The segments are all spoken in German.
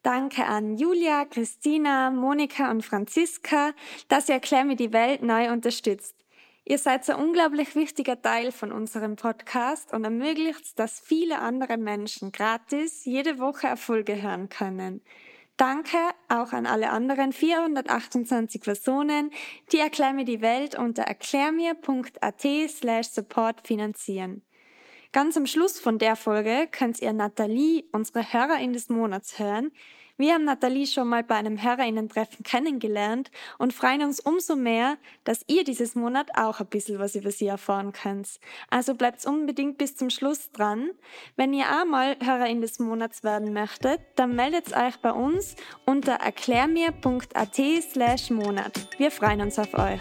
Danke an Julia, Christina, Monika und Franziska, dass ihr Erklär mir die Welt neu unterstützt. Ihr seid ein unglaublich wichtiger Teil von unserem Podcast und ermöglicht, dass viele andere Menschen gratis jede Woche Erfolge hören können. Danke auch an alle anderen 428 Personen, die Erklär mir die Welt unter erklärmir.at/support finanzieren. Ganz am Schluss von der Folge könnt ihr Nathalie, unsere Hörerin des Monats, hören. Wir haben Nathalie schon mal bei einem Hörerinnen-Treffen kennengelernt und freuen uns umso mehr, dass ihr dieses Monat auch ein bisschen was über sie erfahren könnt. Also bleibt unbedingt bis zum Schluss dran. Wenn ihr auch mal Hörerin des Monats werden möchtet, dann meldet euch bei uns unter erklärmir.at/Monat. Wir freuen uns auf euch.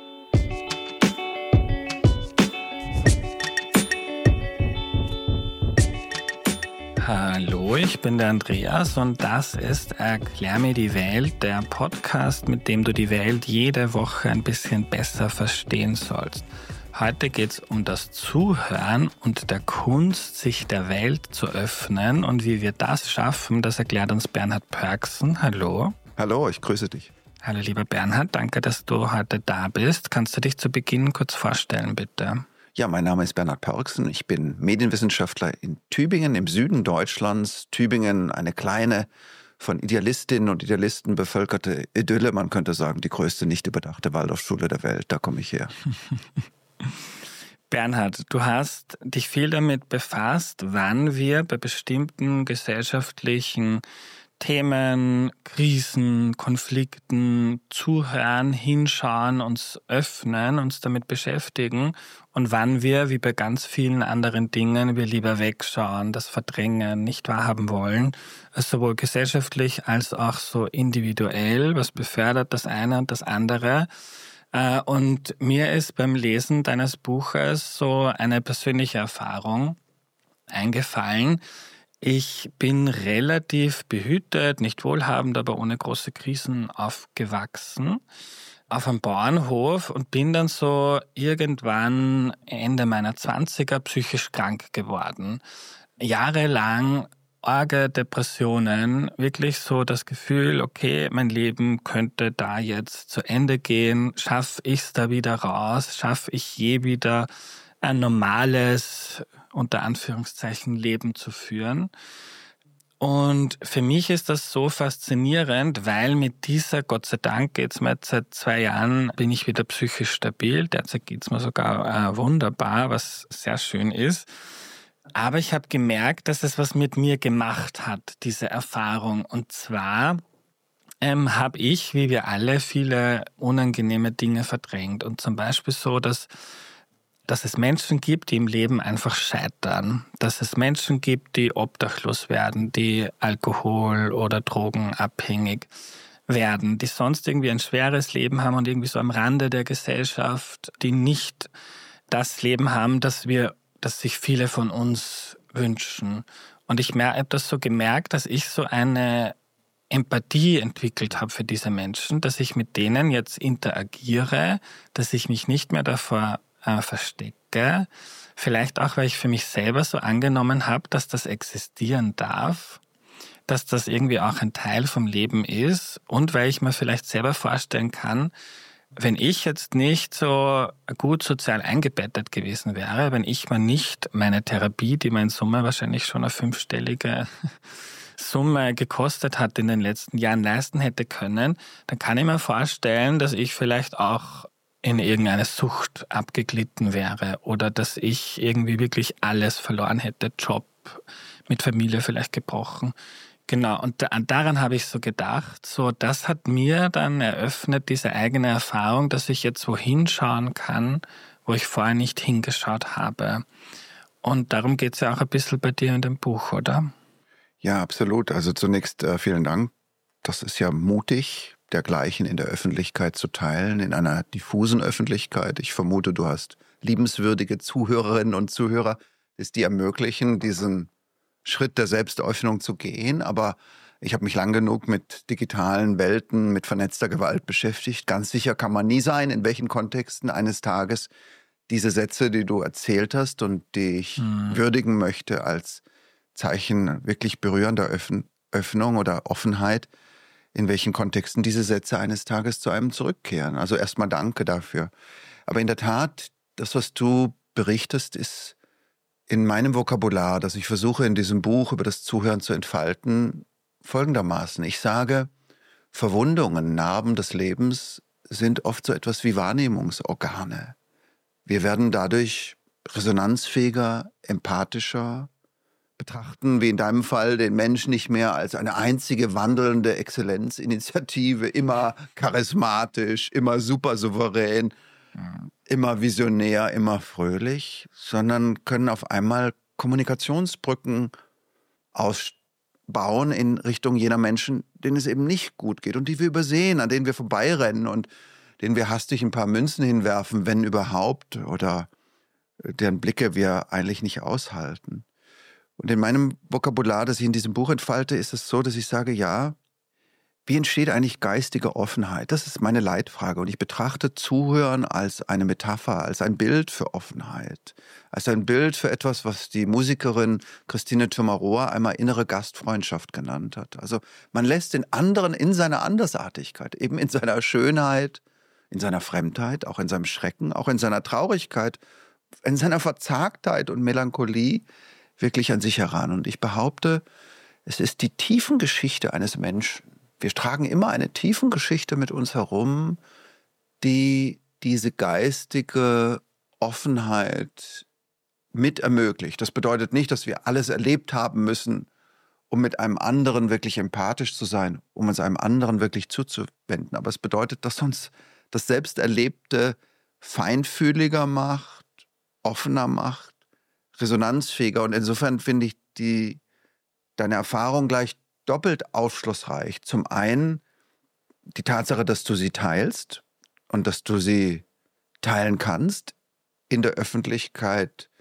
Hallo, ich bin der Andreas und das ist Erklär mir die Welt, der Podcast, mit dem du die Welt jede Woche ein bisschen besser verstehen sollst. Heute geht es um das Zuhören und der Kunst, sich der Welt zu öffnen, und wie wir das schaffen, das erklärt uns Bernhard Pörksen. Hallo. Hallo, ich grüße dich. Hallo lieber Bernhard, danke, dass du heute da bist. Kannst du dich zu Beginn kurz vorstellen, bitte? Ja, mein Name ist Bernhard Pörksen. Ich bin Medienwissenschaftler in Tübingen im Süden Deutschlands. Tübingen, eine kleine, von Idealistinnen und Idealisten bevölkerte Idylle. Man könnte sagen, die größte nicht überdachte Waldorfschule der Welt. Da komme ich her. Bernhard, du hast dich viel damit befasst, wann wir bei bestimmten gesellschaftlichen Themen, Krisen, Konflikten zuhören, hinschauen, uns öffnen, uns damit beschäftigen, und wann wir, wie bei ganz vielen anderen Dingen, wir lieber wegschauen, das verdrängen, nicht wahrhaben wollen, sowohl gesellschaftlich als auch so individuell, was befördert das eine und das andere. Und mir ist beim Lesen deines Buches so eine persönliche Erfahrung eingefallen. Ich bin relativ behütet, nicht wohlhabend, aber ohne große Krisen aufgewachsen auf einem Bauernhof und bin dann so irgendwann Ende meiner 20er psychisch krank geworden. Jahrelang arge Depressionen, wirklich so das Gefühl, okay, mein Leben könnte da jetzt zu Ende gehen, schaffe ich es da wieder raus, schaffe ich je wieder ein normales, unter Anführungszeichen, Leben zu führen. Und für mich ist das so faszinierend, weil mit dieser, Gott sei Dank, geht's mir jetzt seit 2 Jahren, bin ich wieder psychisch stabil. Derzeit geht's mir sogar wunderbar, was sehr schön ist. Aber ich habe gemerkt, dass es was mit mir gemacht hat, diese Erfahrung. Und zwar habe ich, wie wir alle, viele unangenehme Dinge verdrängt. Und zum Beispiel so, dass es Menschen gibt, die im Leben einfach scheitern. Dass es Menschen gibt, die obdachlos werden, die Alkohol- oder drogenabhängig werden, die sonst irgendwie ein schweres Leben haben und irgendwie so am Rande der Gesellschaft, die nicht das Leben haben, das sich viele von uns wünschen. Und ich habe das so gemerkt, dass ich so eine Empathie entwickelt habe für diese Menschen, dass ich mit denen jetzt interagiere, dass ich mich nicht mehr davor verstecke. Vielleicht auch, weil ich für mich selber so angenommen habe, dass das existieren darf, dass das irgendwie auch ein Teil vom Leben ist, und weil ich mir vielleicht selber vorstellen kann, wenn ich jetzt nicht so gut sozial eingebettet gewesen wäre, wenn ich mir nicht meine Therapie, die mir in Summe wahrscheinlich schon eine 5-stellige Summe gekostet hat in den letzten Jahren, leisten hätte können, dann kann ich mir vorstellen, dass ich vielleicht auch in irgendeine Sucht abgeglitten wäre oder dass ich irgendwie wirklich alles verloren hätte, Job, mit Familie vielleicht gebrochen. Genau, und daran habe ich so gedacht, so das hat mir dann eröffnet, diese eigene Erfahrung, dass ich jetzt wohin schauen kann, wo ich vorher nicht hingeschaut habe. Und darum geht es ja auch ein bisschen bei dir in dem Buch, oder? Ja, absolut. Also zunächst vielen Dank. Das ist ja mutig, dergleichen in der Öffentlichkeit zu teilen, in einer diffusen Öffentlichkeit. Ich vermute, du hast liebenswürdige Zuhörerinnen und Zuhörer, die ermöglichen, diesen Schritt der Selbstöffnung zu gehen. Aber ich habe mich lang genug mit digitalen Welten, mit vernetzter Gewalt beschäftigt. Ganz sicher kann man nie sein, in welchen Kontexten eines Tages diese Sätze, die du erzählt hast und die ich würdigen möchte als Zeichen wirklich berührender Öffnung oder Offenheit, in welchen Kontexten diese Sätze eines Tages zu einem zurückkehren. Also erstmal danke dafür. Aber in der Tat, das, was du berichtest, ist in meinem Vokabular, das ich versuche in diesem Buch über das Zuhören zu entfalten, folgendermaßen. Ich sage, Verwundungen, Narben des Lebens sind oft so etwas wie Wahrnehmungsorgane. Wir werden dadurch resonanzfähiger, empathischer, betrachten, wie in deinem Fall, den Menschen nicht mehr als eine einzige wandelnde Exzellenzinitiative, immer charismatisch, immer super souverän, immer visionär, immer fröhlich, sondern können auf einmal Kommunikationsbrücken ausbauen in Richtung jener Menschen, denen es eben nicht gut geht und die wir übersehen, an denen wir vorbeirennen und denen wir hastig ein paar Münzen hinwerfen, wenn überhaupt, oder deren Blicke wir eigentlich nicht aushalten. Und in meinem Vokabular, das ich in diesem Buch entfalte, ist es so, dass ich sage, ja, wie entsteht eigentlich geistige Offenheit? Das ist meine Leitfrage. Und ich betrachte Zuhören als eine Metapher, als ein Bild für Offenheit, als ein Bild für etwas, was die Musikerin Christine Tomaroa einmal innere Gastfreundschaft genannt hat. Also man lässt den anderen in seiner Andersartigkeit, eben in seiner Schönheit, in seiner Fremdheit, auch in seinem Schrecken, auch in seiner Traurigkeit, in seiner Verzagtheit und Melancholie wirklich an sich heran. Und ich behaupte, es ist die Tiefengeschichte eines Menschen. Wir tragen immer eine Tiefengeschichte mit uns herum, die diese geistige Offenheit mit ermöglicht. Das bedeutet nicht, dass wir alles erlebt haben müssen, um mit einem anderen wirklich empathisch zu sein, um uns einem anderen wirklich zuzuwenden. Aber es bedeutet, dass uns das Selbsterlebte feinfühliger macht, offener macht, resonanzfähiger. Und insofern finde ich deine Erfahrung gleich doppelt aufschlussreich. Zum einen die Tatsache, dass du sie teilst und dass du sie teilen kannst in der Öffentlichkeit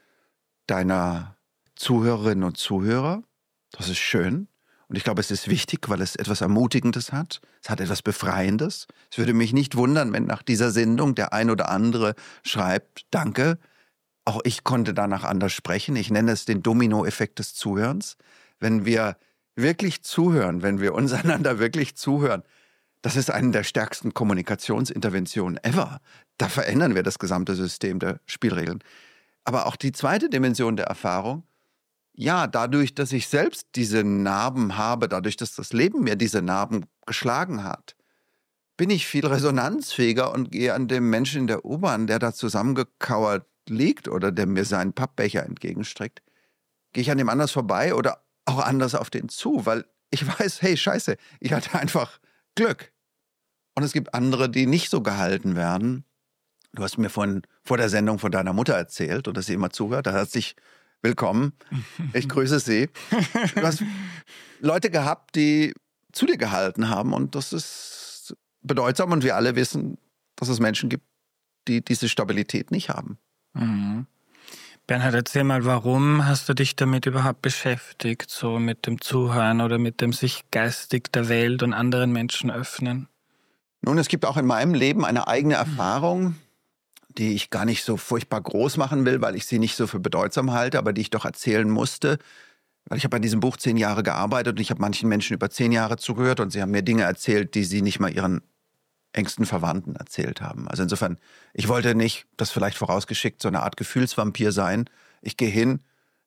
deiner Zuhörerinnen und Zuhörer. Das ist schön. Und ich glaube, es ist wichtig, weil es etwas Ermutigendes hat. Es hat etwas Befreiendes. Es würde mich nicht wundern, wenn nach dieser Sendung der ein oder andere schreibt, danke, auch ich konnte danach anders sprechen. Ich nenne es den Dominoeffekt des Zuhörens. Wenn wir wirklich zuhören, wenn wir uns einander wirklich zuhören, das ist eine der stärksten Kommunikationsinterventionen ever. Da verändern wir das gesamte System der Spielregeln. Aber auch die zweite Dimension der Erfahrung, ja, dadurch, dass ich selbst diese Narben habe, dadurch, dass das Leben mir diese Narben geschlagen hat, bin ich viel resonanzfähiger und gehe an dem Menschen in der U-Bahn, der da zusammengekauert liegt oder der mir seinen Pappbecher entgegenstreckt, gehe ich an dem anders vorbei oder auch anders auf den zu, weil ich weiß, hey, scheiße, ich hatte einfach Glück. Und es gibt andere, die nicht so gehalten werden. Du hast mir vor der Sendung von deiner Mutter erzählt und dass sie immer zuhört. Da herzlich willkommen. Ich grüße Sie. Du hast Leute gehabt, die zu dir gehalten haben und das ist bedeutsam und wir alle wissen, dass es Menschen gibt, die diese Stabilität nicht haben. Mhm. Bernhard, erzähl mal, warum hast du dich damit überhaupt beschäftigt, so mit dem Zuhören oder mit dem sich geistig der Welt und anderen Menschen öffnen? Nun, es gibt auch in meinem Leben eine eigene Erfahrung, die ich gar nicht so furchtbar groß machen will, weil ich sie nicht so für bedeutsam halte, aber die ich doch erzählen musste. Weil ich habe an diesem Buch 10 Jahre gearbeitet und ich habe manchen Menschen über 10 Jahre zugehört und sie haben mir Dinge erzählt, die sie nicht mal ihren engsten Verwandten erzählt haben. Also insofern, ich wollte nicht, das vielleicht vorausgeschickt, so eine Art Gefühlsvampir sein. Ich gehe hin,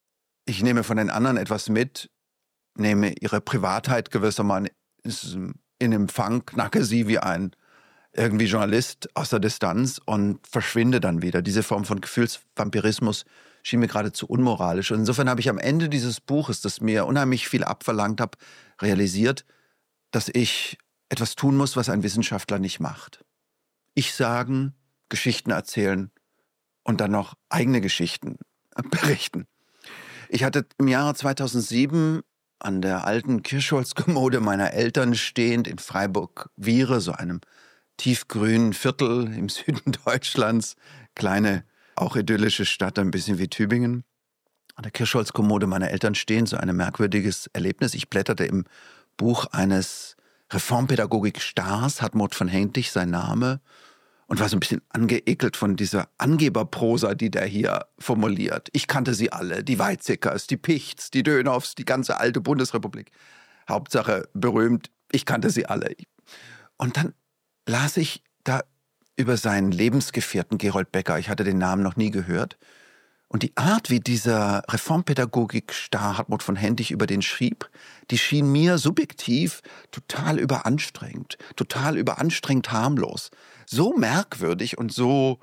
ich nehme von den anderen etwas mit, nehme ihre Privatheit gewissermaßen in Empfang, knacke sie wie ein irgendwie Journalist aus der Distanz und verschwinde dann wieder. Diese Form von Gefühlsvampirismus schien mir geradezu unmoralisch. Und insofern habe ich am Ende dieses Buches, das mir unheimlich viel abverlangt hat, realisiert, dass ich etwas tun muss, was ein Wissenschaftler nicht macht. Ich sagen, Geschichten erzählen und dann noch eigene Geschichten berichten. Ich hatte im Jahre 2007 an der alten Kirschholzkommode meiner Eltern stehend in Freiburg-Wiehre, so einem tiefgrünen Viertel im Süden Deutschlands, kleine, auch idyllische Stadt, ein bisschen wie Tübingen. An der Kirschholzkommode meiner Eltern stehend, so ein merkwürdiges Erlebnis. Ich blätterte im Buch eines Reformpädagogik-Stars, Hartmut von Hentich, sein Name, und war so ein bisschen angeekelt von dieser Angeberprosa, die der hier formuliert. Ich kannte sie alle, die Weizsäckers, die Pichts, die Dönhoffs, die ganze alte Bundesrepublik. Hauptsache berühmt, ich kannte sie alle. Und dann las ich da über seinen Lebensgefährten Gerold Becker, ich hatte den Namen noch nie gehört. Und die Art, wie dieser Reformpädagogik-Star Hartmut von Hentig über den schrieb, die schien mir subjektiv total überanstrengend harmlos. So merkwürdig und so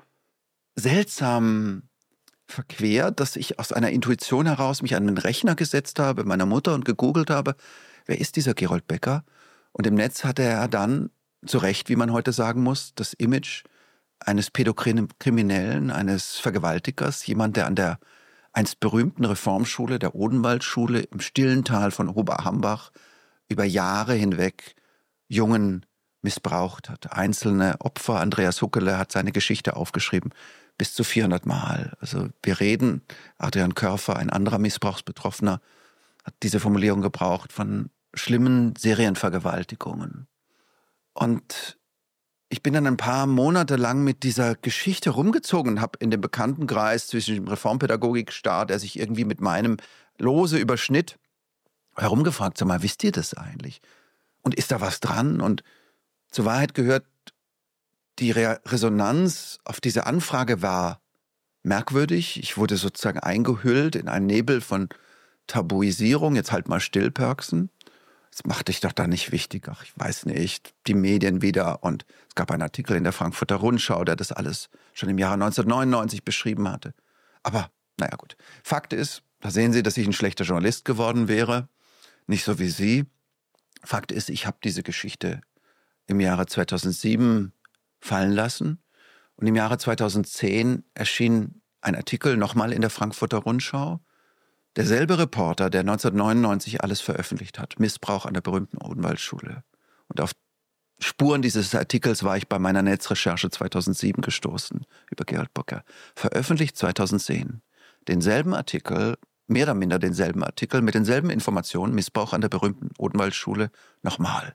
seltsam verquert, dass ich aus einer Intuition heraus mich an den Rechner gesetzt habe, meiner Mutter, und gegoogelt habe, wer ist dieser Gerold Becker? Und im Netz hatte er dann, zu Recht, wie man heute sagen muss, das Image eines Pädokriminellen, eines Vergewaltigers, jemand, der an der einst berühmten Reformschule, der Odenwaldschule im stillen Tal von Oberhambach über Jahre hinweg Jungen missbraucht hat. Einzelne Opfer, Andreas Huckele hat seine Geschichte aufgeschrieben, bis zu 400 Mal. Also wir reden, Adrian Körfer, ein anderer Missbrauchsbetroffener, hat diese Formulierung gebraucht, von schlimmen Serienvergewaltigungen. Und ich bin dann ein paar Monate lang mit dieser Geschichte rumgezogen und habe in dem Bekanntenkreis zwischen dem Reformpädagogik-Star, der sich irgendwie mit meinem lose überschnitt, herumgefragt, sag mal, wisst ihr das eigentlich? Und ist da was dran? Und zur Wahrheit gehört, die Resonanz auf diese Anfrage war merkwürdig. Ich wurde sozusagen eingehüllt in einen Nebel von Tabuisierung. Jetzt halt mal still, Pörksen. Das macht dich doch da nicht wichtig. Ach, ich weiß nicht, die Medien wieder. Und es gab einen Artikel in der Frankfurter Rundschau, der das alles schon im Jahre 1999 beschrieben hatte. Aber, naja gut. Fakt ist, da sehen Sie, dass ich ein schlechter Journalist geworden wäre. Nicht so wie Sie. Fakt ist, ich habe diese Geschichte im Jahre 2007 fallen lassen. Und im Jahre 2010 erschien ein Artikel nochmal in der Frankfurter Rundschau. Derselbe Reporter, der 1999 alles veröffentlicht hat, Missbrauch an der berühmten Odenwaldschule. Und auf Spuren dieses Artikels war ich bei meiner Netzrecherche 2007 gestoßen, über Gerold Becker. Veröffentlicht 2010. Denselben Artikel, mehr oder minder denselben Artikel, mit denselben Informationen, Missbrauch an der berühmten Odenwaldschule, nochmal.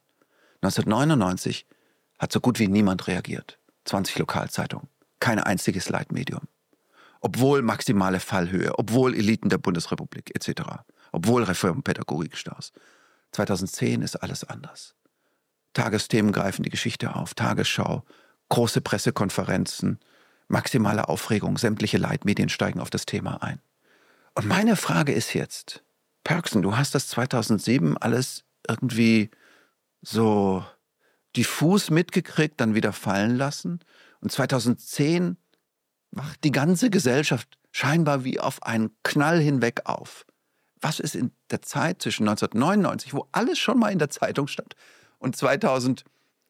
1999 hat so gut wie niemand reagiert. 20 Lokalzeitungen, kein einziges Leitmedium. Obwohl maximale Fallhöhe, obwohl Eliten der Bundesrepublik etc., obwohl Reformpädagogik-Stars. 2010 ist alles anders. Tagesthemen greifen die Geschichte auf, Tagesschau, große Pressekonferenzen, maximale Aufregung, sämtliche Leitmedien steigen auf das Thema ein. Und meine Frage ist jetzt, Pörksen, du hast das 2007 alles irgendwie so diffus mitgekriegt, dann wieder fallen lassen. Und 2010 wacht die ganze Gesellschaft scheinbar wie auf einen Knall hinweg auf. Was ist in der Zeit zwischen 1999, wo alles schon mal in der Zeitung stand, und 2010,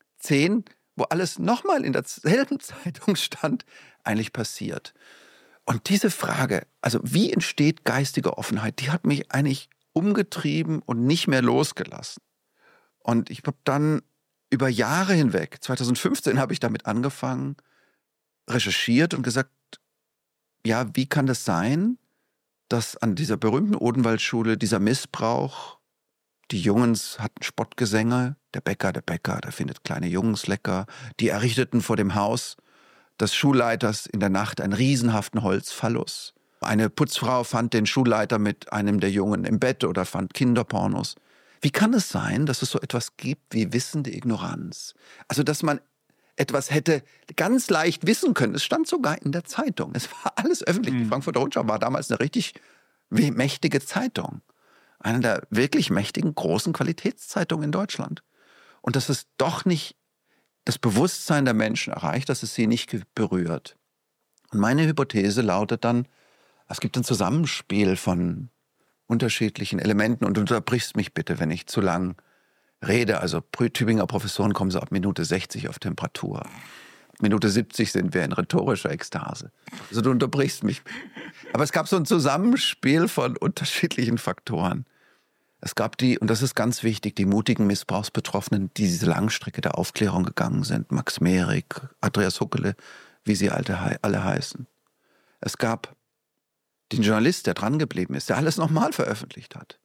wo alles nochmal in derselben Zeitung stand, eigentlich passiert? Und diese Frage, also wie entsteht geistige Offenheit, die hat mich eigentlich umgetrieben und nicht mehr losgelassen. Und ich habe dann über Jahre hinweg, 2015 habe ich damit angefangen, recherchiert und gesagt, ja, wie kann das sein, dass an dieser berühmten Odenwaldschule dieser Missbrauch, die Jungs hatten Spottgesänge, der Bäcker, der findet kleine Jungs lecker, die errichteten vor dem Haus des Schulleiters in der Nacht einen riesenhaften Holzphallus. Eine Putzfrau fand den Schulleiter mit einem der Jungen im Bett oder fand Kinderpornos. Wie kann es sein, dass es so etwas gibt wie wissende Ignoranz? Also, dass man etwas hätte ganz leicht wissen können. Es stand sogar in der Zeitung. Es war alles öffentlich. Die Frankfurter Rundschau war damals eine richtig mächtige Zeitung. Eine der wirklich mächtigen, großen Qualitätszeitungen in Deutschland. Und dass es doch nicht das Bewusstsein der Menschen erreicht, dass es sie nicht berührt. Und meine Hypothese lautet dann, es gibt ein Zusammenspiel von unterschiedlichen Elementen, und du unterbrichst mich bitte, wenn ich zu lang rede. Also Tübinger Professoren kommen so ab Minute 60 auf Temperatur. Ab Minute 70 sind wir in rhetorischer Ekstase. Also du unterbrichst mich. Aber es gab so ein Zusammenspiel von unterschiedlichen Faktoren. Es gab und das ist ganz wichtig, die mutigen Missbrauchsbetroffenen, die diese Langstrecke der Aufklärung gegangen sind. Max Mehrig, Andreas Huckele, wie sie alle heißen. Es gab den Journalist, der dran geblieben ist, der alles nochmal veröffentlicht hat.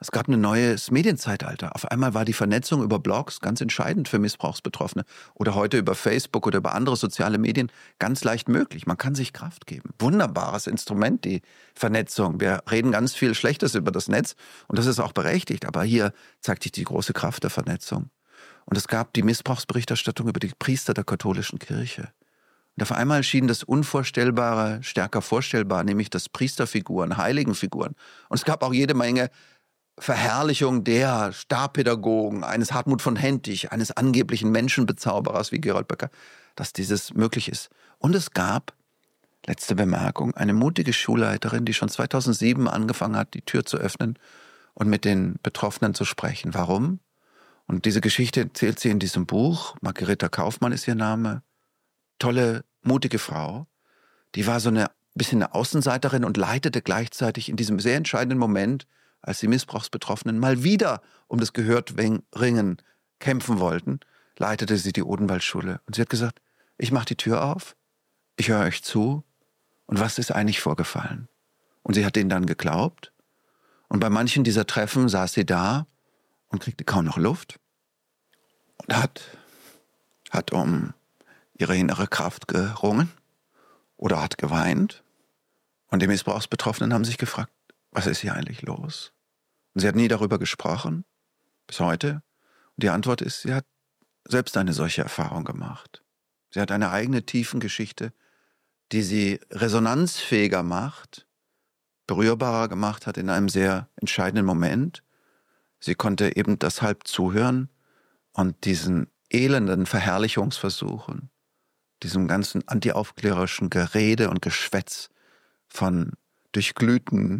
Es gab ein neues Medienzeitalter. Auf einmal war die Vernetzung über Blogs ganz entscheidend für Missbrauchsbetroffene. Oder heute über Facebook oder über andere soziale Medien ganz leicht möglich. Man kann sich Kraft geben. Wunderbares Instrument, die Vernetzung. Wir reden ganz viel Schlechtes über das Netz und das ist auch berechtigt. Aber hier zeigt sich die große Kraft der Vernetzung. Und es gab die Missbrauchsberichterstattung über die Priester der katholischen Kirche. Und auf einmal schien das Unvorstellbare stärker vorstellbar, nämlich das Priesterfiguren, Heiligenfiguren. Und es gab auch jede Menge Verherrlichung der Starpädagogen, eines Hartmut von Hentig, eines angeblichen Menschenbezauberers wie Gerold Böcker, dass dieses möglich ist. Und es gab, letzte Bemerkung, eine mutige Schulleiterin, die schon 2007 angefangen hat, die Tür zu öffnen und mit den Betroffenen zu sprechen. Warum? Und diese Geschichte erzählt sie in diesem Buch. Margareta Kaufmann ist ihr Name. Tolle, mutige Frau. Die war so ein bisschen eine Außenseiterin und leitete gleichzeitig in diesem sehr entscheidenden Moment, als die Missbrauchsbetroffenen mal wieder um das Gehörtringen kämpfen wollten, leitete sie die Odenwaldschule. Und sie hat gesagt, ich mache die Tür auf, ich höre euch zu und was ist eigentlich vorgefallen? Und sie hat denen dann geglaubt. Und bei manchen dieser Treffen saß sie da und kriegte kaum noch Luft und hat um ihre innere Kraft gerungen oder hat geweint. Und die Missbrauchsbetroffenen haben sich gefragt, was ist hier eigentlich los? Und sie hat nie darüber gesprochen, bis heute. Und die Antwort ist, sie hat selbst eine solche Erfahrung gemacht. Sie hat eine eigene Tiefengeschichte, die sie resonanzfähiger macht, berührbarer gemacht hat in einem sehr entscheidenden Moment. Sie konnte eben deshalb zuhören und diesen elenden Verherrlichungsversuchen, diesem ganzen antiaufklärerischen Gerede und Geschwätz von durchglühten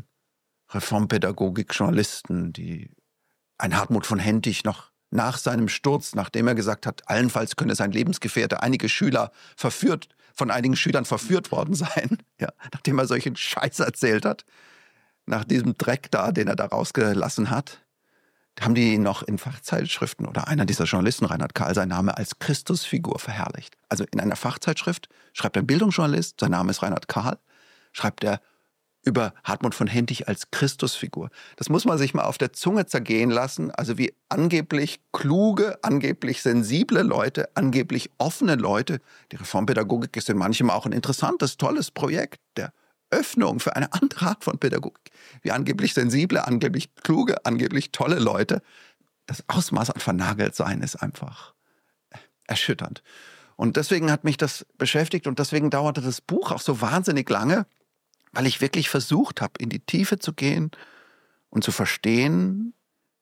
Reformpädagogik-Journalisten, die ein Hartmut von Hentig noch nach seinem Sturz, nachdem er gesagt hat, allenfalls könne sein Lebensgefährte, von einigen Schülern verführt worden sein, ja, nachdem er solchen Scheiß erzählt hat, nach diesem Dreck da, den er da rausgelassen hat, haben die ihn noch in Fachzeitschriften oder einer dieser Journalisten, Reinhard Karl, sein Name als Christusfigur verherrlicht. Also in einer Fachzeitschrift schreibt ein Bildungsjournalist, sein Name ist Reinhard Karl, schreibt er über Hartmut von Hentig als Christusfigur. Das muss man sich mal auf der Zunge zergehen lassen. Also wie angeblich kluge, angeblich sensible Leute, angeblich offene Leute. Die Reformpädagogik ist in manchem auch ein interessantes, tolles Projekt der Öffnung für eine andere Art von Pädagogik. Wie angeblich sensible, angeblich kluge, angeblich tolle Leute. Das Ausmaß an Vernageltsein ist einfach erschütternd. Und deswegen hat mich das beschäftigt und deswegen dauerte das Buch auch so wahnsinnig lange, weil ich wirklich versucht habe, in die Tiefe zu gehen und zu verstehen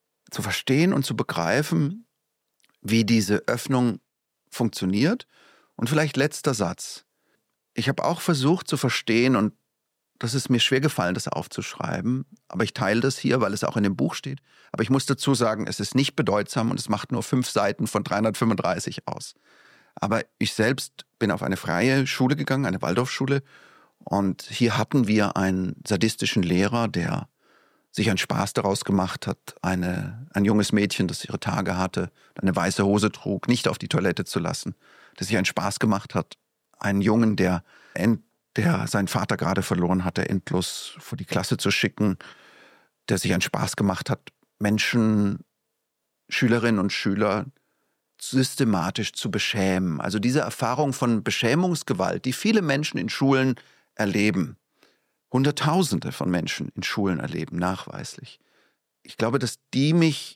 und zu begreifen, wie diese Öffnung funktioniert. Und vielleicht letzter Satz. Ich habe auch versucht zu verstehen, und das ist mir schwer gefallen, das aufzuschreiben, aber ich teile das hier, weil es auch in dem Buch steht. Aber ich muss dazu sagen, es ist nicht bedeutsam und es macht nur 5 Seiten von 335 aus. Aber ich selbst bin auf eine freie Schule gegangen, eine Waldorfschule. Und hier hatten wir einen sadistischen Lehrer, der sich einen Spaß daraus gemacht hat, ein junges Mädchen, das ihre Tage hatte, eine weiße Hose trug, nicht auf die Toilette zu lassen. Der sich einen Spaß gemacht hat, einen Jungen, der seinen Vater gerade verloren hatte, endlos vor die Klasse zu schicken, der sich einen Spaß gemacht hat, Menschen, Schülerinnen und Schüler systematisch zu beschämen. Also diese Erfahrung von Beschämungsgewalt, die viele Menschen in Schulen erleben. Hunderttausende von Menschen in Schulen erleben, nachweislich. Ich glaube, dass die mich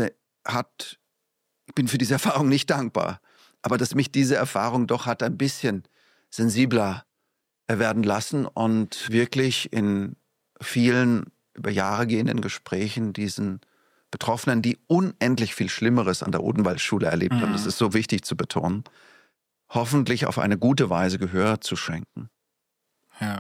hat, ich bin für diese Erfahrung nicht dankbar, aber dass mich diese Erfahrung doch hat ein bisschen sensibler werden lassen und wirklich in vielen über Jahre gehenden Gesprächen diesen Betroffenen, die unendlich viel Schlimmeres an der Odenwaldschule erlebt haben, das ist so wichtig zu betonen, hoffentlich auf eine gute Weise Gehör zu schenken. Ja.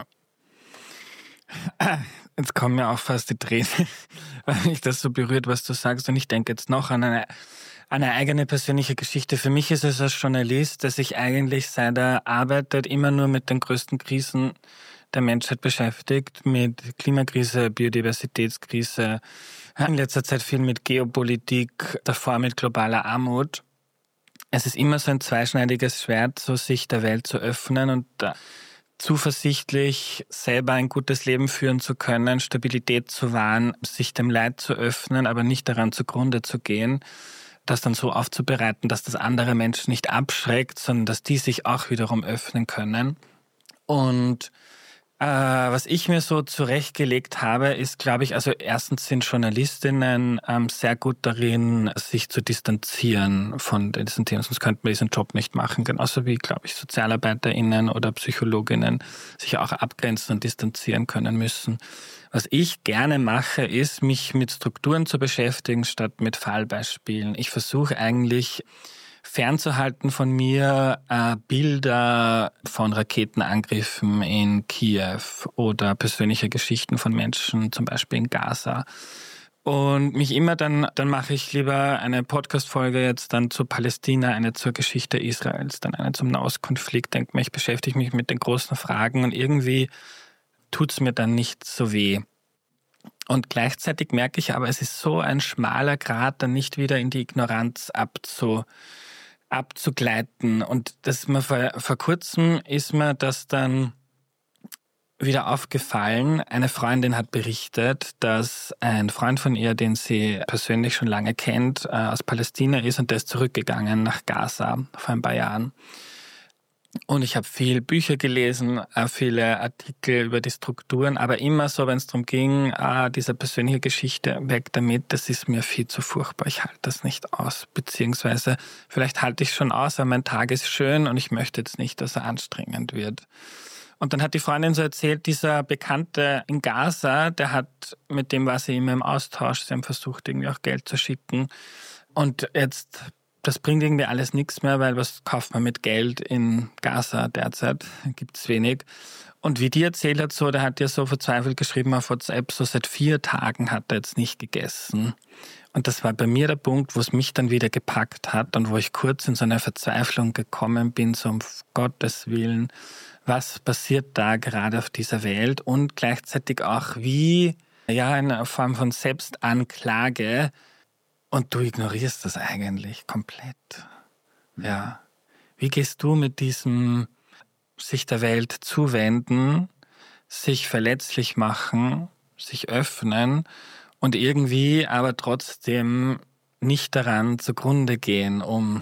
Jetzt kommen mir auch fast die Tränen, weil mich das so berührt, was du sagst. Und ich denke jetzt noch an eine eigene persönliche Geschichte. Für mich ist es als Journalist, dass ich eigentlich seit er arbeitet immer nur mit den größten Krisen der Menschheit beschäftigt, mit Klimakrise, Biodiversitätskrise, in letzter Zeit viel mit Geopolitik, davor mit globaler Armut. Es ist immer so ein zweischneidiges Schwert, so sich der Welt zu öffnen und zuversichtlich selber ein gutes Leben führen zu können, Stabilität zu wahren, sich dem Leid zu öffnen, aber nicht daran zugrunde zu gehen, das dann so aufzubereiten, dass das andere Menschen nicht abschreckt, sondern dass die sich auch wiederum öffnen können. Und was ich mir so zurechtgelegt habe, ist, glaube ich, also erstens sind Journalistinnen sehr gut darin, sich zu distanzieren von diesen Themen, sonst könnten wir diesen Job nicht machen. Genauso wie, glaube ich, SozialarbeiterInnen oder PsychologInnen sich auch abgrenzen und distanzieren können müssen. Was ich gerne mache, ist, mich mit Strukturen zu beschäftigen, statt mit Fallbeispielen. Ich versuche eigentlich fernzuhalten von mir Bilder von Raketenangriffen in Kiew oder persönliche Geschichten von Menschen, zum Beispiel in Gaza. Und mich immer dann mache ich lieber eine Podcast-Folge jetzt dann zu Palästina, eine zur Geschichte Israels, dann eine zum Nahostkonflikt. Denke mir, ich beschäftige mich mit den großen Fragen und irgendwie tut's mir dann nicht so weh. Und gleichzeitig merke ich aber, es ist so ein schmaler Grat, dann nicht wieder in die Ignoranz abzugleiten. Und das ist mir vor kurzem ist mir das dann wieder aufgefallen. Eine Freundin hat berichtet, dass ein Freund von ihr, den sie persönlich schon lange kennt, aus Palästina ist und der ist zurückgegangen nach Gaza vor ein paar Jahren. Und ich habe viel Bücher gelesen, viele Artikel über die Strukturen, aber immer so, wenn es darum ging, diese persönliche Geschichte, weg damit, das ist mir viel zu furchtbar, ich halte das nicht aus. Beziehungsweise vielleicht halte ich schon aus, aber mein Tag ist schön und ich möchte jetzt nicht, dass er anstrengend wird. Und dann hat die Freundin so erzählt, dieser Bekannte in Gaza, mit dem war sie immer im Austausch, sie haben versucht, irgendwie auch Geld zu schicken. Und jetzt, das bringt irgendwie alles nichts mehr, weil was kauft man mit Geld in Gaza derzeit? Gibt's wenig. Und wie die erzählt hat, der hat ja so verzweifelt geschrieben auf WhatsApp, so seit 4 Tagen hat er jetzt nicht gegessen. Und das war bei mir der Punkt, wo es mich dann wieder gepackt hat und wo ich kurz in so eine Verzweiflung gekommen bin, so um Gottes Willen, was passiert da gerade auf dieser Welt? Und gleichzeitig auch eine Form von Selbstanklage. Und du ignorierst das eigentlich komplett. Ja. Wie gehst du mit diesem sich der Welt zuwenden, sich verletzlich machen, sich öffnen und irgendwie aber trotzdem nicht daran zugrunde gehen,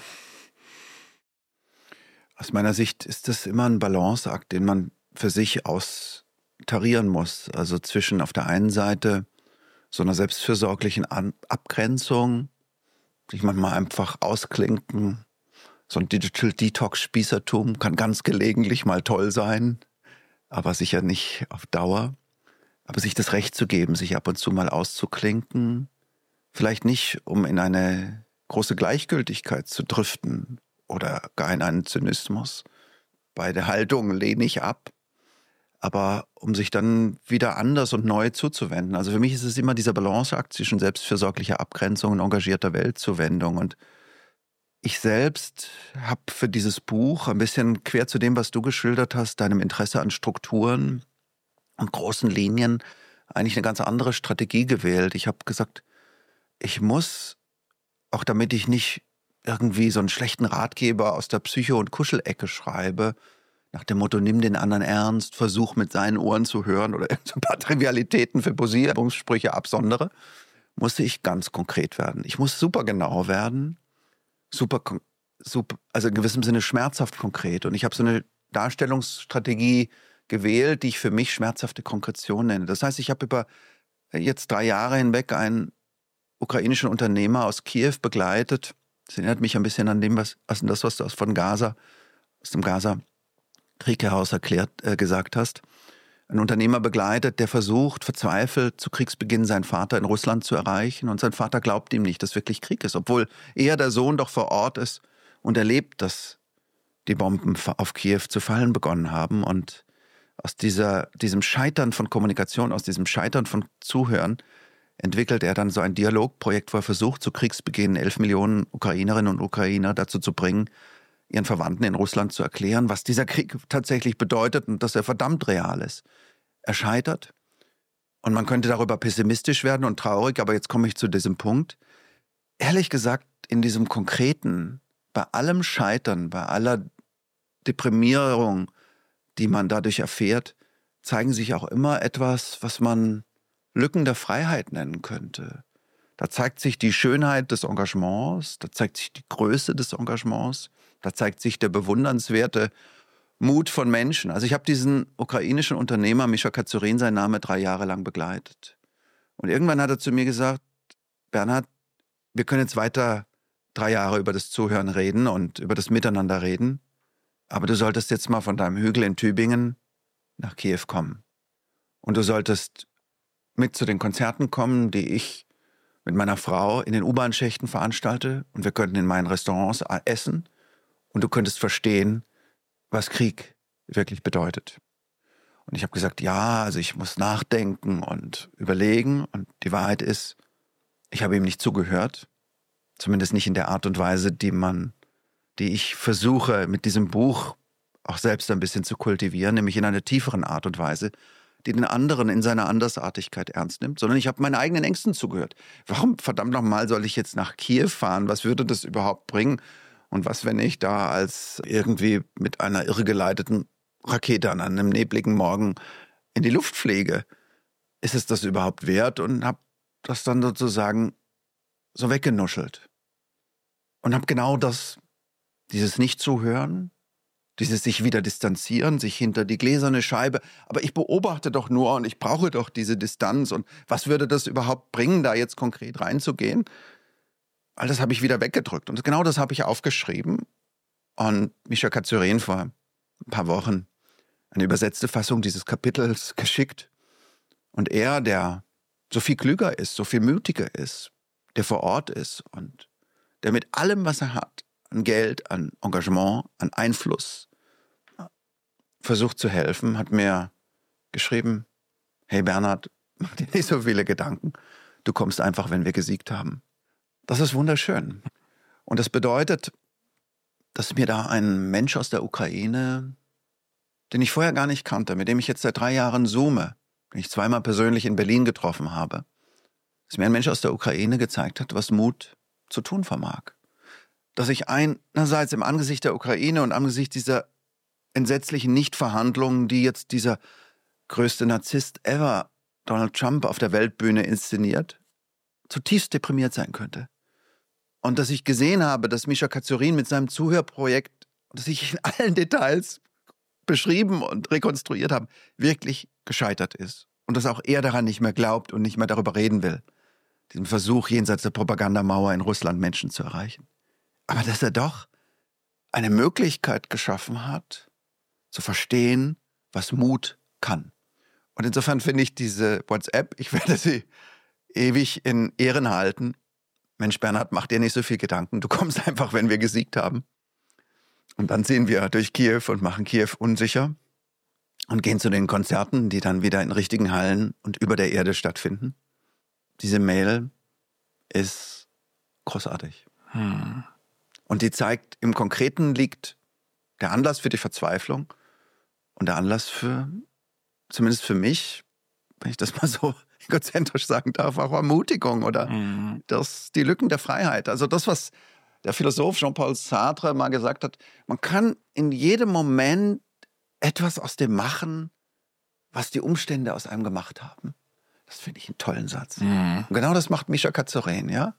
Aus meiner Sicht ist das immer ein Balanceakt, den man für sich austarieren muss. Also zwischen auf der einen Seite so einer selbstfürsorglichen Abgrenzung, sich manchmal einfach ausklinken. So ein Digital Detox-Spießertum kann ganz gelegentlich mal toll sein, aber sicher nicht auf Dauer. Aber sich das Recht zu geben, sich ab und zu mal auszuklinken, vielleicht nicht, um in eine große Gleichgültigkeit zu driften oder gar in einen Zynismus. Beide Haltungen lehne ich ab. Aber um sich dann wieder anders und neu zuzuwenden. Also für mich ist es immer dieser Balanceakt zwischen selbstfürsorglicher Abgrenzung und engagierter Weltzuwendung. Und ich selbst habe für dieses Buch ein bisschen quer zu dem, was du geschildert hast, deinem Interesse an Strukturen und großen Linien, eigentlich eine ganz andere Strategie gewählt. Ich habe gesagt, ich muss, auch damit ich nicht irgendwie so einen schlechten Ratgeber aus der Psycho- und Kuschelecke schreibe, nach dem Motto, nimm den anderen ernst, versuch mit seinen Ohren zu hören oder so ein paar Trivialitäten für Posierungssprüche absondere, musste ich ganz konkret werden. Ich muss super genau werden, also in gewissem Sinne schmerzhaft konkret. Und ich habe so eine Darstellungsstrategie gewählt, die ich für mich schmerzhafte Konkretion nenne. Das heißt, ich habe über jetzt 3 Jahre hinweg einen ukrainischen Unternehmer aus Kiew begleitet. Das erinnert mich ein bisschen an was du aus dem Gaza-Krieg heraus gesagt hast. Ein Unternehmer begleitet, der versucht, verzweifelt zu Kriegsbeginn seinen Vater in Russland zu erreichen. Und sein Vater glaubt ihm nicht, dass wirklich Krieg ist, obwohl er, der Sohn, doch vor Ort ist und erlebt, dass die Bomben auf Kiew zu fallen begonnen haben. Und aus diesem Scheitern von Kommunikation, aus diesem Scheitern von Zuhören, entwickelt er dann so ein Dialogprojekt, wo er versucht, zu Kriegsbeginn 11 Millionen Ukrainerinnen und Ukrainer dazu zu bringen, ihren Verwandten in Russland zu erklären, was dieser Krieg tatsächlich bedeutet und dass er verdammt real ist. Er scheitert und man könnte darüber pessimistisch werden und traurig, aber jetzt komme ich zu diesem Punkt. Ehrlich gesagt, in diesem Konkreten, bei allem Scheitern, bei aller Deprimierung, die man dadurch erfährt, zeigen sich auch immer etwas, was man Lücken der Freiheit nennen könnte. Da zeigt sich die Schönheit des Engagements, da zeigt sich die Größe des Engagements, da zeigt sich der bewundernswerte Mut von Menschen. Also ich habe diesen ukrainischen Unternehmer, Mischa Kazurin, sein Name, 3 Jahre lang begleitet. Und irgendwann hat er zu mir gesagt, Bernhard, wir können jetzt weiter 3 Jahre über das Zuhören reden und über das Miteinander reden, aber du solltest jetzt mal von deinem Hügel in Tübingen nach Kiew kommen. Und du solltest mit zu den Konzerten kommen, die ich mit meiner Frau in den U-Bahn-Schächten veranstalte, und wir könnten in meinen Restaurants essen und du könntest verstehen, was Krieg wirklich bedeutet. Und ich habe gesagt, ja, also ich muss nachdenken und überlegen, und die Wahrheit ist, ich habe ihm nicht zugehört, zumindest nicht in der Art und Weise, die ich versuche mit diesem Buch auch selbst ein bisschen zu kultivieren, nämlich in einer tieferen Art und Weise, die den anderen in seiner Andersartigkeit ernst nimmt, sondern ich habe meinen eigenen Ängsten zugehört. Warum verdammt nochmal soll ich jetzt nach Kiew fahren? Was würde das überhaupt bringen? Und was, wenn ich da als irgendwie mit einer irrgeleiteten Rakete an einem nebligen Morgen in die Luft fliege? Ist es das überhaupt wert? Und habe das dann sozusagen so weggenuschelt. Und habe genau das, dieses Nicht-Zuhören, dieses sich wieder distanzieren, sich hinter die gläserne Scheibe, aber ich beobachte doch nur und ich brauche doch diese Distanz, und was würde das überhaupt bringen, da jetzt konkret reinzugehen? All das habe ich wieder weggedrückt, und genau das habe ich aufgeschrieben und Mischa Kazurin vor ein paar Wochen eine übersetzte Fassung dieses Kapitels geschickt, und er, der so viel klüger ist, so viel mutiger ist, der vor Ort ist und der mit allem, was er hat, an Geld, an Engagement, an Einfluss versucht zu helfen, hat mir geschrieben, hey Bernhard, mach dir nicht so viele Gedanken, du kommst einfach, wenn wir gesiegt haben. Das ist wunderschön. Und das bedeutet, dass mir da ein Mensch aus der Ukraine, den ich vorher gar nicht kannte, mit dem ich jetzt seit 3 Jahren zoome, den ich 2-mal persönlich in Berlin getroffen habe, dass mir ein Mensch aus der Ukraine gezeigt hat, was Mut zu tun vermag. Dass ich einerseits im Angesicht der Ukraine und angesichts dieser entsetzlichen Nichtverhandlungen, die jetzt dieser größte Narzisst ever, Donald Trump, auf der Weltbühne inszeniert, zutiefst deprimiert sein könnte. Und dass ich gesehen habe, dass Mischa Kazurin mit seinem Zuhörprojekt, das ich in allen Details beschrieben und rekonstruiert habe, wirklich gescheitert ist. Und dass auch er daran nicht mehr glaubt und nicht mehr darüber reden will. Diesem Versuch, jenseits der Propagandamauer in Russland Menschen zu erreichen. Aber dass er doch eine Möglichkeit geschaffen hat, zu verstehen, was Mut kann. Und insofern finde ich diese WhatsApp, ich werde sie ewig in Ehren halten. Mensch, Bernhard, mach dir nicht so viel Gedanken. Du kommst einfach, wenn wir gesiegt haben. Und dann ziehen wir durch Kiew und machen Kiew unsicher und gehen zu den Konzerten, die dann wieder in richtigen Hallen und über der Erde stattfinden. Diese Mail ist großartig. Und die zeigt, im Konkreten liegt der Anlass für die Verzweiflung und der Anlass für, zumindest für mich, wenn ich das mal so egozentrisch sagen darf, auch Ermutigung oder die Lücken der Freiheit. Also das, was der Philosoph Jean-Paul Sartre mal gesagt hat, man kann in jedem Moment etwas aus dem machen, was die Umstände aus einem gemacht haben. Das finde ich einen tollen Satz. Und genau das macht Mischa Kazurin, ja?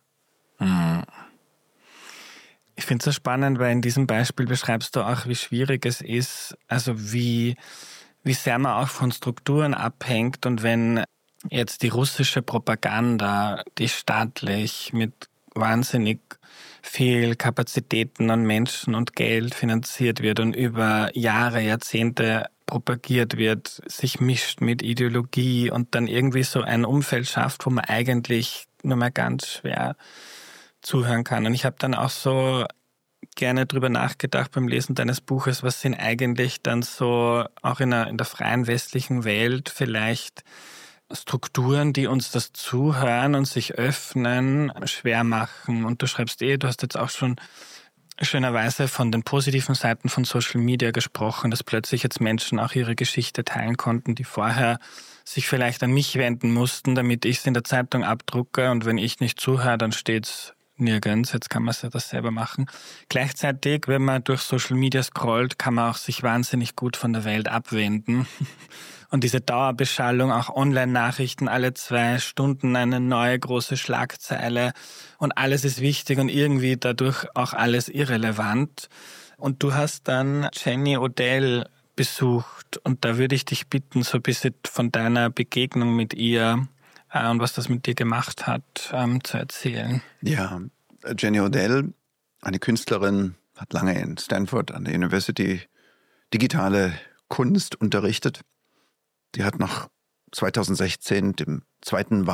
Ich finde es so spannend, weil in diesem Beispiel beschreibst du auch, wie schwierig es ist, also wie sehr man auch von Strukturen abhängt, und wenn jetzt die russische Propaganda, die staatlich mit wahnsinnig viel Kapazitäten an Menschen und Geld finanziert wird und über Jahre, Jahrzehnte propagiert wird, sich mischt mit Ideologie und dann irgendwie so ein Umfeld schafft, wo man eigentlich nur mal ganz schwer zuhören kann. Und ich habe dann auch so gerne drüber nachgedacht beim Lesen deines Buches, was sind eigentlich dann so auch in der freien westlichen Welt vielleicht Strukturen, die uns das Zuhören und sich öffnen schwer machen. Und du schreibst du hast jetzt auch schon schönerweise von den positiven Seiten von Social Media gesprochen, dass plötzlich jetzt Menschen auch ihre Geschichte teilen konnten, die vorher sich vielleicht an mich wenden mussten, damit ich es in der Zeitung abdrucke, und wenn ich nicht zuhöre, dann steht's nirgends. Jetzt kann man sich das selber machen. Gleichzeitig, wenn man durch Social Media scrollt, kann man auch sich wahnsinnig gut von der Welt abwenden. Und diese Dauerbeschallung, auch Online-Nachrichten, alle 2 Stunden eine neue große Schlagzeile und alles ist wichtig und irgendwie dadurch auch alles irrelevant. Und du hast dann Jenny Odell besucht und da würde ich dich bitten, so ein bisschen von deiner Begegnung mit ihr und was das mit dir gemacht hat, zu erzählen. Ja, Jenny Odell, eine Künstlerin, hat lange in Stanford an der University digitale Kunst unterrichtet. Die hat nach 2016 dem ersten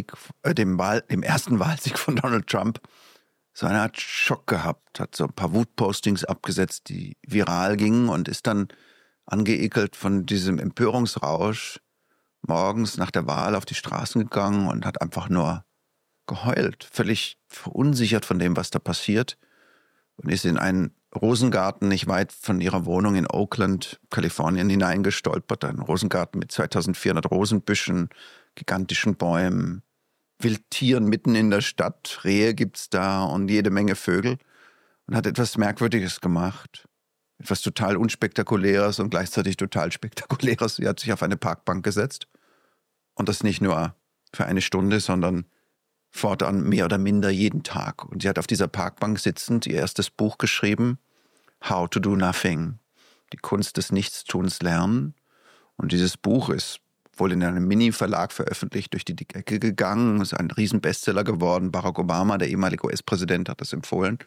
Wahlsieg von Donald Trump so eine Art Schock gehabt, hat so ein paar Wutpostings abgesetzt, die viral gingen und ist dann angeekelt von diesem Empörungsrausch morgens nach der Wahl auf die Straßen gegangen und hat einfach nur geheult, völlig verunsichert von dem, was da passiert, und ist in einen Rosengarten nicht weit von ihrer Wohnung in Oakland, Kalifornien, hineingestolpert. Ein Rosengarten mit 2400 Rosenbüschen, gigantischen Bäumen, Wildtieren mitten in der Stadt, Rehe gibt's da und jede Menge Vögel, und hat etwas Merkwürdiges gemacht. Etwas total Unspektakuläres und gleichzeitig total Spektakuläres. Sie hat sich auf eine Parkbank gesetzt und das nicht nur für eine Stunde, sondern fortan mehr oder minder jeden Tag. Und sie hat auf dieser Parkbank sitzend ihr erstes Buch geschrieben, How to do Nothing, die Kunst des Nichtstuns lernen. Und dieses Buch ist wohl in einem Mini-Verlag veröffentlicht, durch die Decke gegangen, ist ein Riesen-Bestseller geworden. Barack Obama, der ehemalige US-Präsident, hat das empfohlen.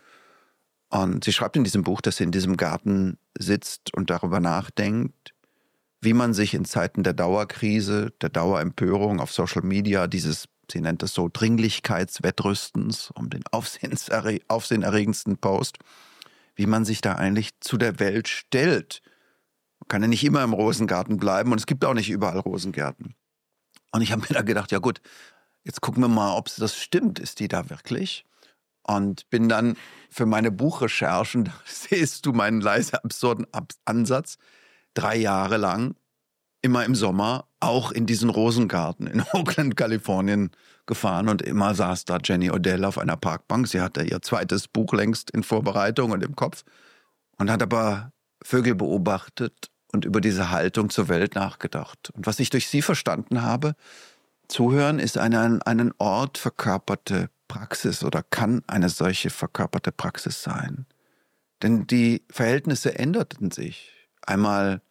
Und sie schreibt in diesem Buch, dass sie in diesem Garten sitzt und darüber nachdenkt, wie man sich in Zeiten der Dauerkrise, der Dauerempörung auf Social Media, sie nennt es so, Dringlichkeitswettrüstens, um den aufsehenerregendsten Post, wie man sich da eigentlich zu der Welt stellt. Man kann ja nicht immer im Rosengarten bleiben und es gibt auch nicht überall Rosengärten. Und ich habe mir da gedacht, ja gut, jetzt gucken wir mal, ob das stimmt. Ist die da wirklich? Und bin dann für meine Buchrecherchen, da siehst du meinen leise absurden Ansatz, 3 Jahre lang, immer im Sommer, auch in diesen Rosengarten in Oakland, Kalifornien gefahren, und immer saß da Jenny Odell auf einer Parkbank. Sie hatte ihr zweites Buch längst in Vorbereitung und im Kopf und hat aber Vögel beobachtet und über diese Haltung zur Welt nachgedacht. Und was ich durch sie verstanden habe, Zuhören ist eine an einen Ort verkörperte Praxis oder kann eine solche verkörperte Praxis sein. Denn die Verhältnisse änderten sich. Einmal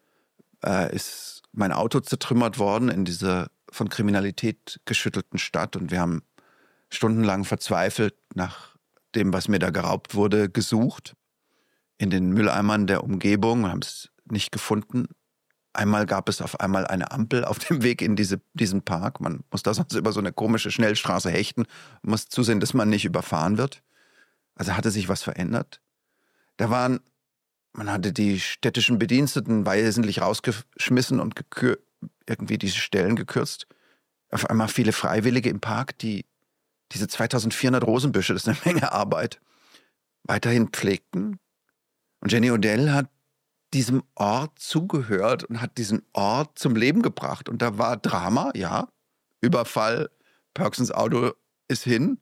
ist mein Auto zertrümmert worden in dieser von Kriminalität geschüttelten Stadt und wir haben stundenlang verzweifelt nach dem, was mir da geraubt wurde, gesucht. In den Mülleimern der Umgebung, haben es nicht gefunden. Einmal gab es auf einmal eine Ampel auf dem Weg in diesen Park. Man muss da sonst über so eine komische Schnellstraße hechten, muss zusehen, dass man nicht überfahren wird. Also hatte sich was verändert. Man hatte die städtischen Bediensteten wesentlich rausgeschmissen und irgendwie diese Stellen gekürzt. Auf einmal viele Freiwillige im Park, die diese 2400 Rosenbüsche, das ist eine Menge Arbeit, weiterhin pflegten. Und Jenny Odell hat diesem Ort zugehört und hat diesen Ort zum Leben gebracht. Und da war Drama, ja, Überfall, Perksons Auto ist hin,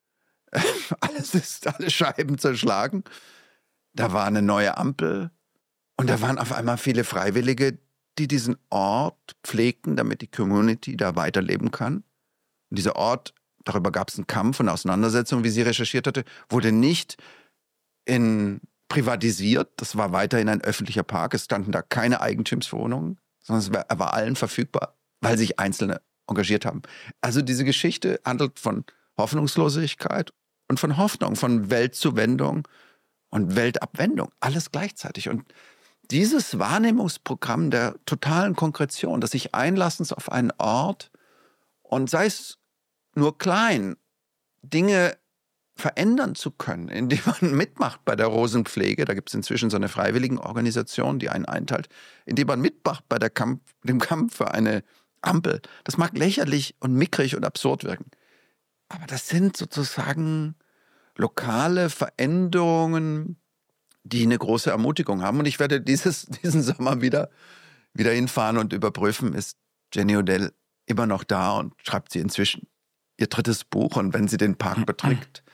alle Scheiben zerschlagen. Da war eine neue Ampel und da waren auf einmal viele Freiwillige, die diesen Ort pflegten, damit die Community da weiterleben kann. Und dieser Ort, darüber gab es einen Kampf und Auseinandersetzung, wie sie recherchiert hatte, wurde nicht privatisiert. Das war weiterhin ein öffentlicher Park. Es standen da keine Eigentumswohnungen, sondern er war allen verfügbar, weil sich Einzelne engagiert haben. Also diese Geschichte handelt von Hoffnungslosigkeit und von Hoffnung, von Weltzuwendung und Weltabwendung, alles gleichzeitig. Und dieses Wahrnehmungsprogramm der totalen Konkretion, des sich Einlassens auf einen Ort und sei es nur klein, Dinge verändern zu können, indem man mitmacht bei der Rosenpflege, da gibt es inzwischen so eine Freiwilligenorganisation, die einen einteilt, indem man mitmacht bei dem Kampf für eine Ampel. Das mag lächerlich und mickrig und absurd wirken, aber das sind sozusagen lokale Veränderungen, die eine große Ermutigung haben. Und ich werde diesen Sommer wieder hinfahren und überprüfen, ist Jenny Odell immer noch da und schreibt sie inzwischen ihr 3. Buch. Und wenn sie den Park betritt,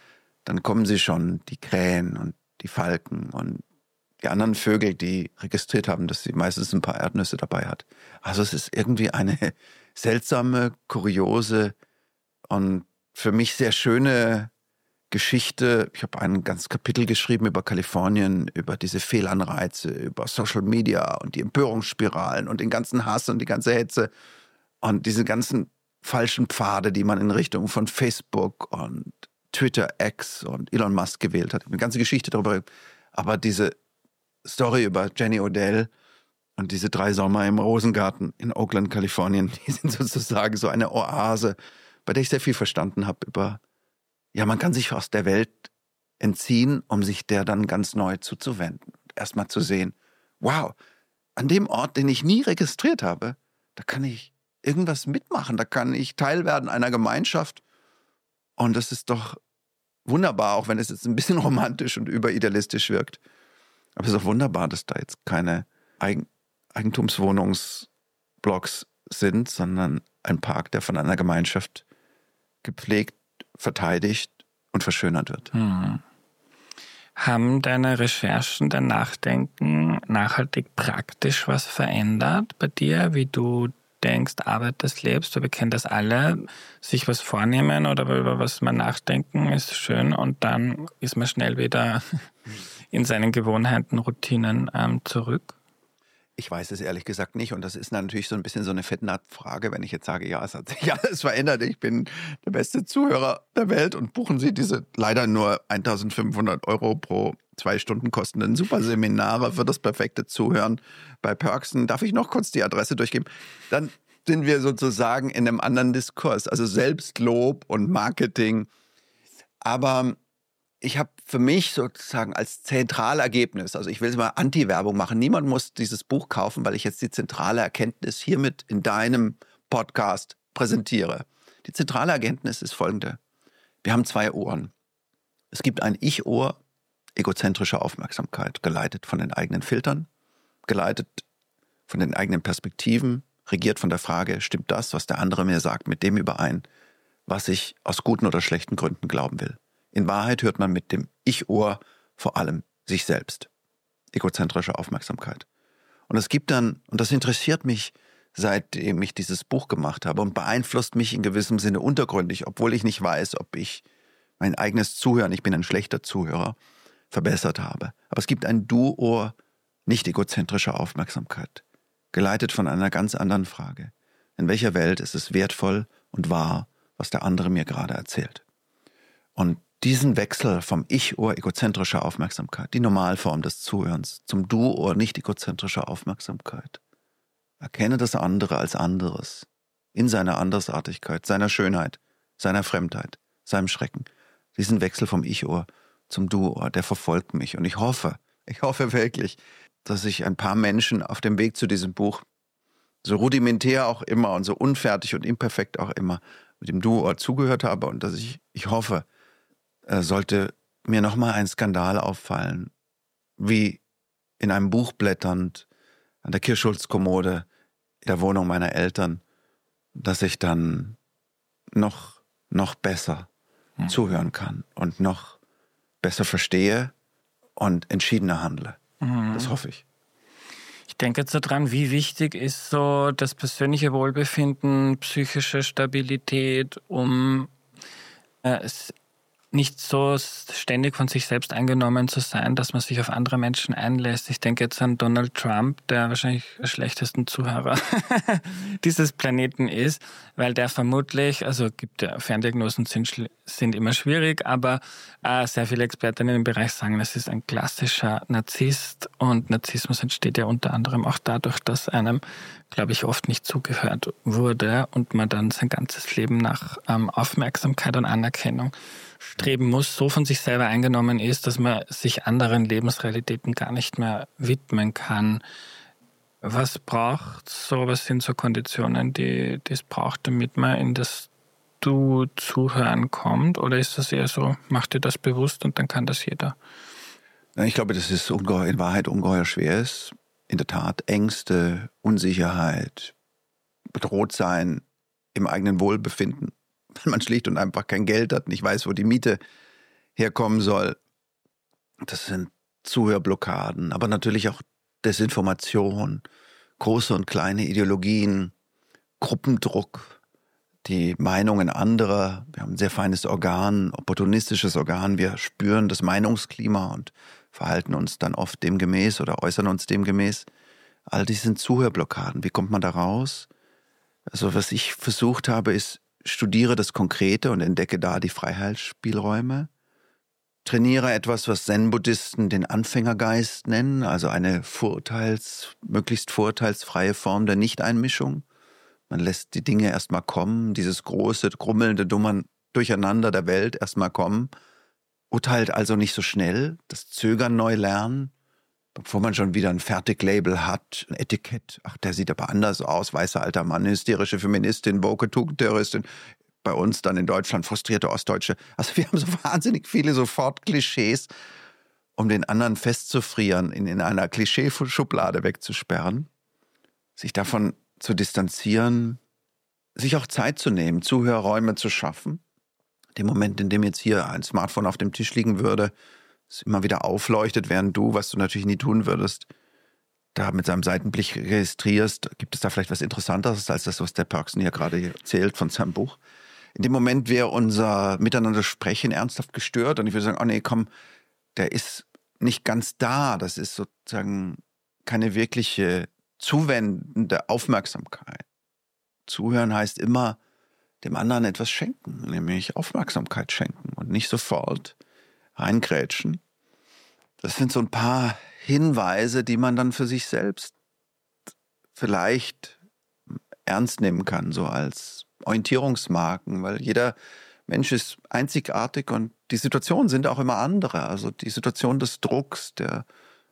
dann kommen sie schon, die Krähen und die Falken und die anderen Vögel, die registriert haben, dass sie meistens ein paar Erdnüsse dabei hat. Also es ist irgendwie eine seltsame, kuriose und für mich sehr schöne Geschichte. Ich habe ein ganzes Kapitel geschrieben über Kalifornien, über diese Fehlanreize, über Social Media und die Empörungsspiralen und den ganzen Hass und die ganze Hetze und diese ganzen falschen Pfade, die man in Richtung von Facebook und Twitter, X und Elon Musk gewählt hat. Eine ganze Geschichte darüber. Aber diese Story über Jenny Odell und diese 3 Sommer im Rosengarten in Oakland, Kalifornien, die sind sozusagen so eine Oase, bei der ich sehr viel verstanden habe über, ja, man kann sich aus der Welt entziehen, um sich der dann ganz neu zuzuwenden. Erstmal zu sehen, wow, an dem Ort, den ich nie registriert habe, da kann ich irgendwas mitmachen, da kann ich Teil werden einer Gemeinschaft. Und das ist doch wunderbar, auch wenn es jetzt ein bisschen romantisch und überidealistisch wirkt. Aber es ist auch wunderbar, dass da jetzt keine Eigentumswohnungsblocks sind, sondern ein Park, der von einer Gemeinschaft gepflegt, verteidigt und verschönert wird. Haben deine Recherchen, dein Nachdenken nachhaltig praktisch was verändert bei dir, wie du denkst, arbeitest, lebst? Wir kennen das alle, sich was vornehmen oder über was man nachdenken, ist schön und dann ist man schnell wieder in seinen Gewohnheiten, Routinen zurück. Ich weiß es ehrlich gesagt nicht und das ist natürlich so ein bisschen so eine Fettnapf-Frage, wenn ich jetzt sage, ja, es hat sich alles verändert, ich bin der beste Zuhörer der Welt und buchen Sie diese leider nur 1.500 € pro 2 Stunden kostenden Superseminare für das perfekte Zuhören bei Perksen. Darf ich noch kurz die Adresse durchgeben? Dann sind wir sozusagen in einem anderen Diskurs, also Selbstlob und Marketing. Aber ich habe für mich sozusagen als Zentralergebnis, also ich will es mal Anti-Werbung machen, niemand muss dieses Buch kaufen, weil ich jetzt die zentrale Erkenntnis hiermit in deinem Podcast präsentiere. Die zentrale Erkenntnis ist folgende. Wir haben 2 Ohren. Es gibt ein Ich-Ohr, egozentrische Aufmerksamkeit, geleitet von den eigenen Filtern, geleitet von den eigenen Perspektiven, regiert von der Frage, stimmt das, was der andere mir sagt, mit dem überein, was ich aus guten oder schlechten Gründen glauben will. In Wahrheit hört man mit dem Ich-Ohr vor allem sich selbst. Egozentrische Aufmerksamkeit. Und es gibt dann, und das interessiert mich, seitdem ich dieses Buch gemacht habe und beeinflusst mich in gewissem Sinne untergründig, obwohl ich nicht weiß, ob ich mein eigenes Zuhören, ich bin ein schlechter Zuhörer, verbessert habe. Aber es gibt ein Du-Ohr nicht egozentrischer Aufmerksamkeit, geleitet von einer ganz anderen Frage. In welcher Welt ist es wertvoll und wahr, was der andere mir gerade erzählt? Und diesen Wechsel vom Ich-Ohr egozentrischer Aufmerksamkeit, die Normalform des Zuhörens, zum Du-Ohr nicht egozentrischer Aufmerksamkeit. Erkenne das andere als anderes, in seiner Andersartigkeit, seiner Schönheit, seiner Fremdheit, seinem Schrecken. Diesen Wechsel vom Ich-Ohr zum Du-Ohr, der verfolgt mich. Und ich hoffe wirklich, dass ich ein paar Menschen auf dem Weg zu diesem Buch, so rudimentär auch immer und so unfertig und imperfekt auch immer, mit dem Du-Ohr zugehört habe und dass ich hoffe, sollte mir nochmal ein Skandal auffallen, wie in einem Buch blätternd an der Kirschholzkommode in der Wohnung meiner Eltern, dass ich dann noch besser zuhören kann und noch besser verstehe und entschiedener handle. Das hoffe ich. Ich denke jetzt daran, wie wichtig ist so das persönliche Wohlbefinden, psychische Stabilität, um es nicht so ständig von sich selbst eingenommen zu sein, dass man sich auf andere Menschen einlässt. Ich denke jetzt an Donald Trump, der wahrscheinlich der schlechtesten Zuhörer dieses Planeten ist, weil der vermutlich, also gibt ja, Ferndiagnosen sind immer schwierig, aber sehr viele Expertinnen im Bereich sagen, das ist ein klassischer Narzisst und Narzissmus entsteht ja unter anderem auch dadurch, dass einem, glaube ich, oft nicht zugehört wurde und man dann sein ganzes Leben nach Aufmerksamkeit und Anerkennung streben muss, so von sich selber eingenommen ist, dass man sich anderen Lebensrealitäten gar nicht mehr widmen kann. Was braucht so, was sind so Konditionen, die es braucht, damit man in das Du-Zuhören kommt? Oder ist das eher so, mach dir das bewusst und dann kann das jeder? Ich glaube, dass es in Wahrheit ungeheuer schwer ist. In der Tat Ängste, Unsicherheit, bedroht sein im eigenen Wohlbefinden, wenn man schlicht und einfach kein Geld hat, nicht weiß, wo die Miete herkommen soll. Das sind Zuhörblockaden, aber natürlich auch Desinformation, große und kleine Ideologien, Gruppendruck, die Meinungen anderer. Wir haben ein sehr feines Organ, opportunistisches Organ. Wir spüren das Meinungsklima und verhalten uns dann oft demgemäß oder äußern uns demgemäß. All dies sind Zuhörblockaden. Wie kommt man da raus? Also was ich versucht habe, ist, studiere das Konkrete und entdecke da die Freiheitsspielräume. Trainiere etwas, was Zen-Buddhisten den Anfängergeist nennen, also eine möglichst vorurteilsfreie Form der Nichteinmischung. Man lässt die Dinge erstmal kommen, dieses große, grummelnde Durcheinander der Welt erstmal kommen, urteilt also nicht so schnell, das Zögern neu lernen, bevor man schon wieder ein Fertiglabel hat, ein Etikett, ach, der sieht aber anders aus, weißer alter Mann, hysterische Feministin, woke Tugendterroristin, bei uns dann in Deutschland frustrierte Ostdeutsche. Also wir haben so wahnsinnig viele Sofort-Klischees, um den anderen festzufrieren, in einer Klischeeschublade wegzusperren, sich davon zu distanzieren, sich auch Zeit zu nehmen, Zuhörräume zu schaffen. Dem Moment, in dem jetzt hier ein Smartphone auf dem Tisch liegen würde, es immer wieder aufleuchtet, während du, was du natürlich nie tun würdest, da mit seinem Seitenblick registrierst, gibt es da vielleicht was Interessanteres als das, was der Pörksen hier gerade erzählt von seinem Buch. In dem Moment wäre unser Miteinander sprechen ernsthaft gestört und ich würde sagen, oh nee, komm, der ist nicht ganz da. Das ist sozusagen keine wirkliche zuwendende Aufmerksamkeit. Zuhören heißt immer dem anderen etwas schenken, nämlich Aufmerksamkeit schenken und nicht sofort reingrätschen. Das sind so ein paar Hinweise, die man dann für sich selbst vielleicht ernst nehmen kann, so als Orientierungsmarken, weil jeder Mensch ist einzigartig und die Situationen sind auch immer andere. Also die Situation des Drucks, der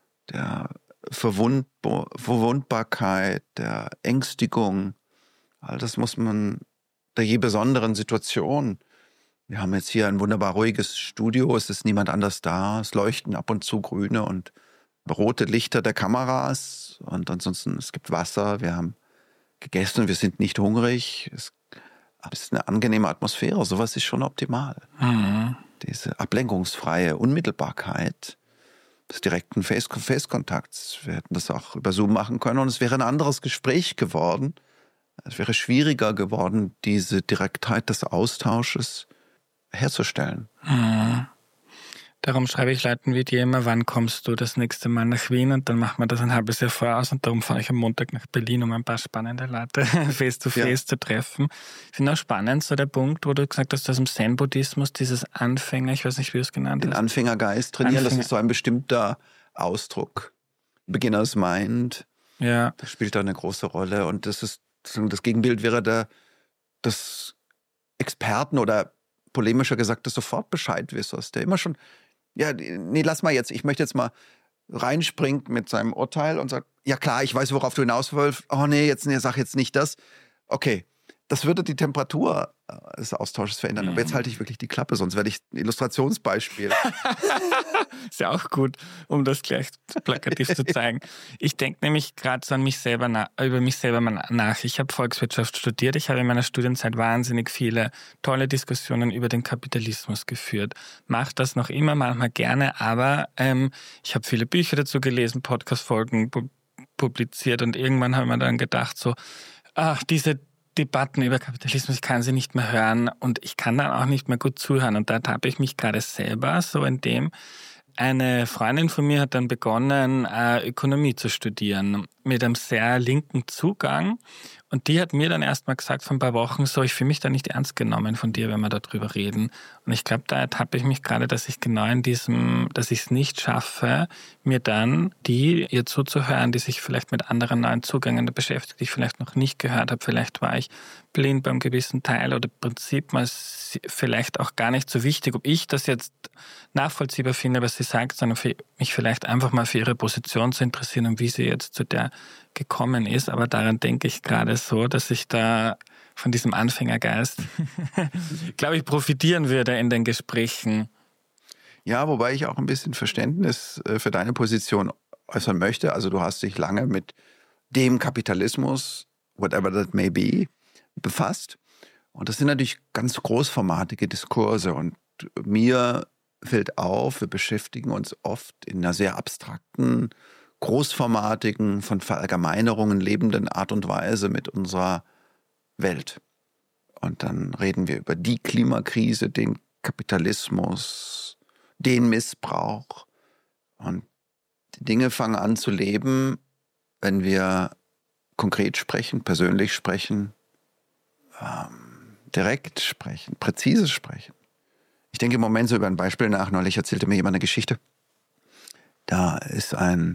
Verwundbarkeit, der Ängstigung, all das muss man der je besonderen Situation. Wir haben jetzt hier ein wunderbar ruhiges Studio, es ist niemand anders da, es leuchten ab und zu grüne und rote Lichter der Kameras und ansonsten es gibt Wasser, wir haben gegessen, wir sind nicht hungrig, es ist eine angenehme Atmosphäre, sowas ist schon optimal. Mhm. Diese ablenkungsfreie Unmittelbarkeit des direkten Face-to-Face-Kontakts, wir hätten das auch über Zoom machen können und es wäre ein anderes Gespräch geworden, es wäre schwieriger geworden, diese Direktheit des Austausches herzustellen. Mhm. Darum schreibe ich Leuten wie dir immer, wann kommst du das nächste Mal nach Wien? Und dann machen wir das ein halbes Jahr voraus und darum fahre ich am Montag nach Berlin, um ein paar spannende Leute face-to-face zu treffen. Ich finde auch spannend, so der Punkt, wo du gesagt hast, aus dem Zen-Buddhismus, dieses Anfänger, ich weiß nicht, wie du es genannt hast. Den Anfängergeist trainieren, das ist so ein bestimmter Ausdruck. Beginner's Mind, ja. Das spielt da eine große Rolle. Und das Gegenbild wäre des Experten oder polemischer gesagt, des Sofortbescheidwissers, der immer schon, ja, nee, lass mal jetzt, ich möchte jetzt mal reinspringt mit seinem Urteil und sagt, ja klar, ich weiß, worauf du hinaus willst. Oh nee, sag jetzt nicht das. Okay, das würde die Temperatur des Austausches verändern. Mhm. Aber jetzt halte ich wirklich die Klappe, sonst werde ich ein Illustrationsbeispiel. Ist ja auch gut, um das gleich plakativ zu zeigen. Ich denke nämlich gerade so an mich selber über mich selber nach. Ich habe Volkswirtschaft studiert. Ich habe in meiner Studienzeit wahnsinnig viele tolle Diskussionen über den Kapitalismus geführt. Mache das noch immer, manchmal gerne, aber ich habe viele Bücher dazu gelesen, Podcast-Folgen publiziert und irgendwann habe ich mir dann gedacht so, diese Debatten über Kapitalismus, ich kann sie nicht mehr hören und ich kann dann auch nicht mehr gut zuhören. Und da tappe ich mich gerade selber so in dem, eine Freundin von mir hat dann begonnen, Ökonomie zu studieren mit einem sehr linken Zugang. Und die hat mir dann erst mal gesagt vor ein paar Wochen so, ich fühle mich da nicht ernst genommen von dir, wenn wir darüber reden. Und ich glaube, da ertappe ich mich gerade, dass ich genau in diesem, dass ich es nicht schaffe, mir dann ihr zuzuhören, die sich vielleicht mit anderen neuen Zugängen beschäftigt, die ich vielleicht noch nicht gehört habe. Vielleicht war ich blind beim gewissen Teil oder Prinzip mal vielleicht auch gar nicht so wichtig, ob ich das jetzt nachvollziehbar finde, was sie sagt, sondern mich vielleicht einfach mal für ihre Position zu interessieren und wie sie jetzt zu der gekommen ist. Aber daran denke ich gerade so, dass ich da von diesem Anfängergeist, glaube ich, profitieren würde in den Gesprächen. Ja, wobei ich auch ein bisschen Verständnis für deine Position äußern möchte. Also du hast dich lange mit dem Kapitalismus, whatever that may be, befasst. Und das sind natürlich ganz großformatige Diskurse. Und mir fällt auf, wir beschäftigen uns oft in einer sehr abstrakten, großformatigen, von Verallgemeinerungen lebenden Art und Weise mit unserer Welt. Und dann reden wir über die Klimakrise, den Kapitalismus, den Missbrauch. Und die Dinge fangen an zu leben, wenn wir konkret sprechen, persönlich sprechen, direkt sprechen, präzise sprechen. Ich denke im Moment so über ein Beispiel nach. Neulich erzählte mir jemand eine Geschichte. Da ist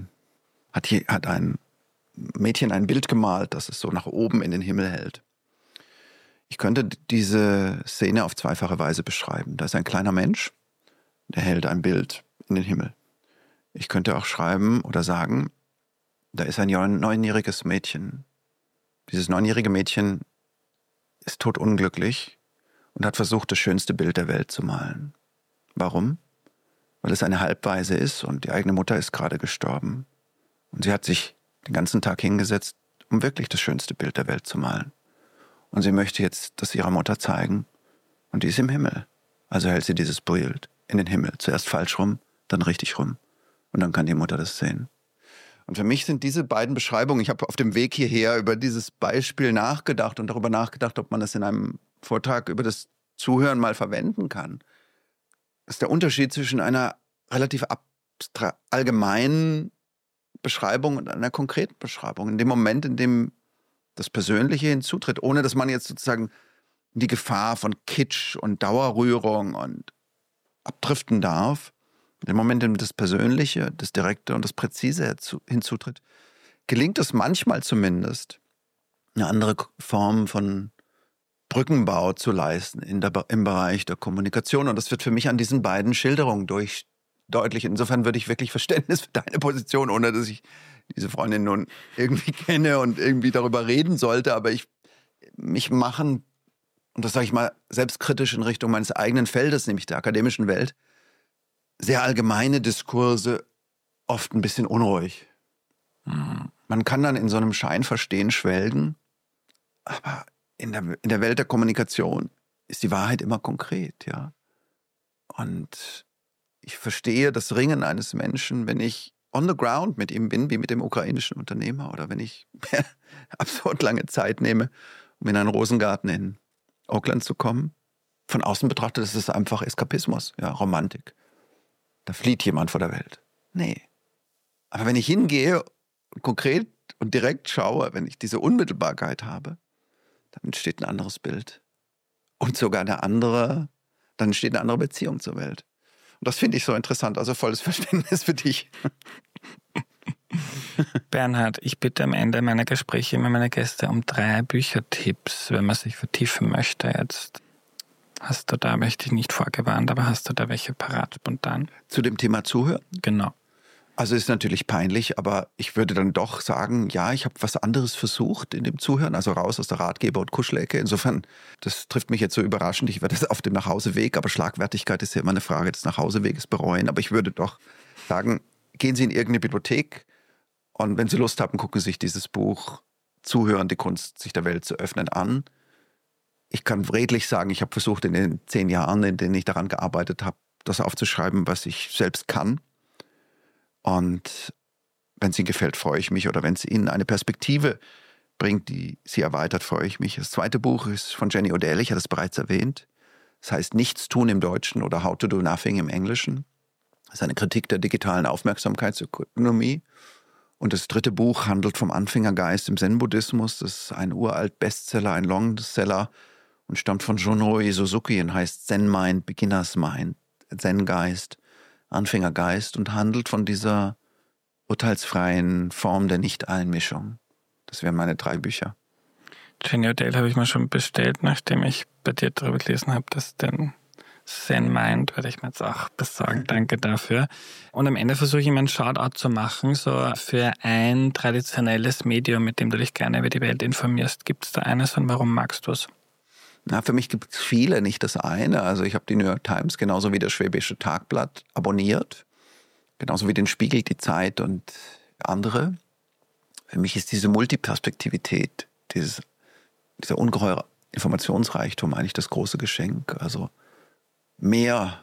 hat ein Mädchen ein Bild gemalt, das es so nach oben in den Himmel hält. Ich könnte diese Szene auf zweifache Weise beschreiben. Da ist ein kleiner Mensch, der hält ein Bild in den Himmel. Ich könnte auch schreiben oder sagen, da ist ein 9-jähriges Mädchen. Dieses 9-jährige Mädchen ist todunglücklich und hat versucht, das schönste Bild der Welt zu malen. Warum? Weil es eine Halbwaise ist und die eigene Mutter ist gerade gestorben. Und sie hat sich den ganzen Tag hingesetzt, um wirklich das schönste Bild der Welt zu malen. Und sie möchte jetzt das ihrer Mutter zeigen. Und die ist im Himmel. Also hält sie dieses Bild in den Himmel. Zuerst falsch rum, dann richtig rum. Und dann kann die Mutter das sehen. Und für mich sind diese beiden Beschreibungen, ich habe auf dem Weg hierher über dieses Beispiel nachgedacht und darüber nachgedacht, ob man das in einem Vortrag über das Zuhören mal verwenden kann. Das ist der Unterschied zwischen einer relativ allgemeinen Beschreibung und einer konkreten Beschreibung. In dem Moment, in dem das Persönliche hinzutritt, ohne dass man jetzt sozusagen die Gefahr von Kitsch und Dauerrührung und abdriften darf, in dem Moment, in dem das Persönliche, das Direkte und das Präzise hinzutritt, gelingt es manchmal zumindest, eine andere Form von Brückenbau zu leisten im Bereich der Kommunikation. Und das wird für mich an diesen beiden Schilderungen deutlich. Insofern würde ich wirklich Verständnis für deine Position, ohne dass ich diese Freundin nun irgendwie kenne und irgendwie darüber reden sollte. Aber mich machen, und das sage ich mal selbstkritisch in Richtung meines eigenen Feldes, nämlich der akademischen Welt, sehr allgemeine Diskurse oft ein bisschen unruhig. Man kann dann in so einem Scheinverstehen schwelgen, aber in der Welt der Kommunikation ist die Wahrheit immer konkret, ja. Und ich verstehe das Ringen eines Menschen, wenn ich on the ground mit ihm bin, wie mit dem ukrainischen Unternehmer, oder wenn ich absurd lange Zeit nehme, um in einen Rosengarten in Auckland zu kommen. Von außen betrachtet ist es einfach Eskapismus, ja, Romantik. Da flieht jemand vor der Welt. Nee. Aber wenn ich hingehe, konkret und direkt schaue, wenn ich diese Unmittelbarkeit habe, dann entsteht ein anderes Bild. Und sogar dann entsteht eine andere Beziehung zur Welt. Und das finde ich so interessant, also volles Verständnis für dich. Bernhard, ich bitte am Ende meiner Gespräche immer meine Gäste um 3 Büchertipps, wenn man sich vertiefen möchte jetzt. Hast du da, möchte ich nicht vorgewarnt, aber hast du da welche parat spontan? Zu dem Thema Zuhören? Genau. Also ist natürlich peinlich, aber ich würde dann doch sagen, ja, ich habe was anderes versucht in dem Zuhören, also raus aus der Ratgeber- und Kuschelecke. Insofern, das trifft mich jetzt so überraschend. Ich werde das auf dem Nachhauseweg, aber Schlagfertigkeit ist ja immer eine Frage des Nachhauseweges bereuen. Aber ich würde doch sagen, gehen Sie in irgendeine Bibliothek und wenn Sie Lust haben, gucken Sie sich dieses Buch Zuhören, die Kunst, sich der Welt zu öffnen an. Ich kann redlich sagen, ich habe versucht in den 10 Jahren, in denen ich daran gearbeitet habe, das aufzuschreiben, was ich selbst kann. Und wenn es Ihnen gefällt, freue ich mich. Oder wenn es Ihnen eine Perspektive bringt, die Sie erweitert, freue ich mich. Das zweite Buch ist von Jenny Odell, ich hatte es bereits erwähnt. Das heißt Nichtstun im Deutschen oder How to do Nothing im Englischen. Das ist eine Kritik der digitalen Aufmerksamkeitsökonomie. Und das dritte Buch handelt vom Anfängergeist im Zen-Buddhismus. Das ist ein uralt Bestseller, ein Longseller und stammt von Shunryu Suzuki und heißt Zen Mind, Beginner's Mind, Zen-Geist, Anfängergeist und handelt von dieser urteilsfreien Form der Nicht-Einmischung. Das wären meine 3 Bücher. Jenny Odell habe ich mir schon bestellt, nachdem ich bei dir darüber gelesen habe, dass den Zen Mind, werde ich mir jetzt auch besorgen. Danke dafür. Und am Ende versuche ich immer einen Shoutout zu machen, so für ein traditionelles Medium, mit dem du dich gerne über die Welt informierst. Gibt es da eines und warum magst du es? Na, für mich gibt es viele, nicht das eine. Also ich habe die New York Times genauso wie das Schwäbische Tagblatt abonniert. Genauso wie den Spiegel, die Zeit und andere. Für mich ist diese Multiperspektivität, dieser ungeheure Informationsreichtum eigentlich das große Geschenk. Also mehr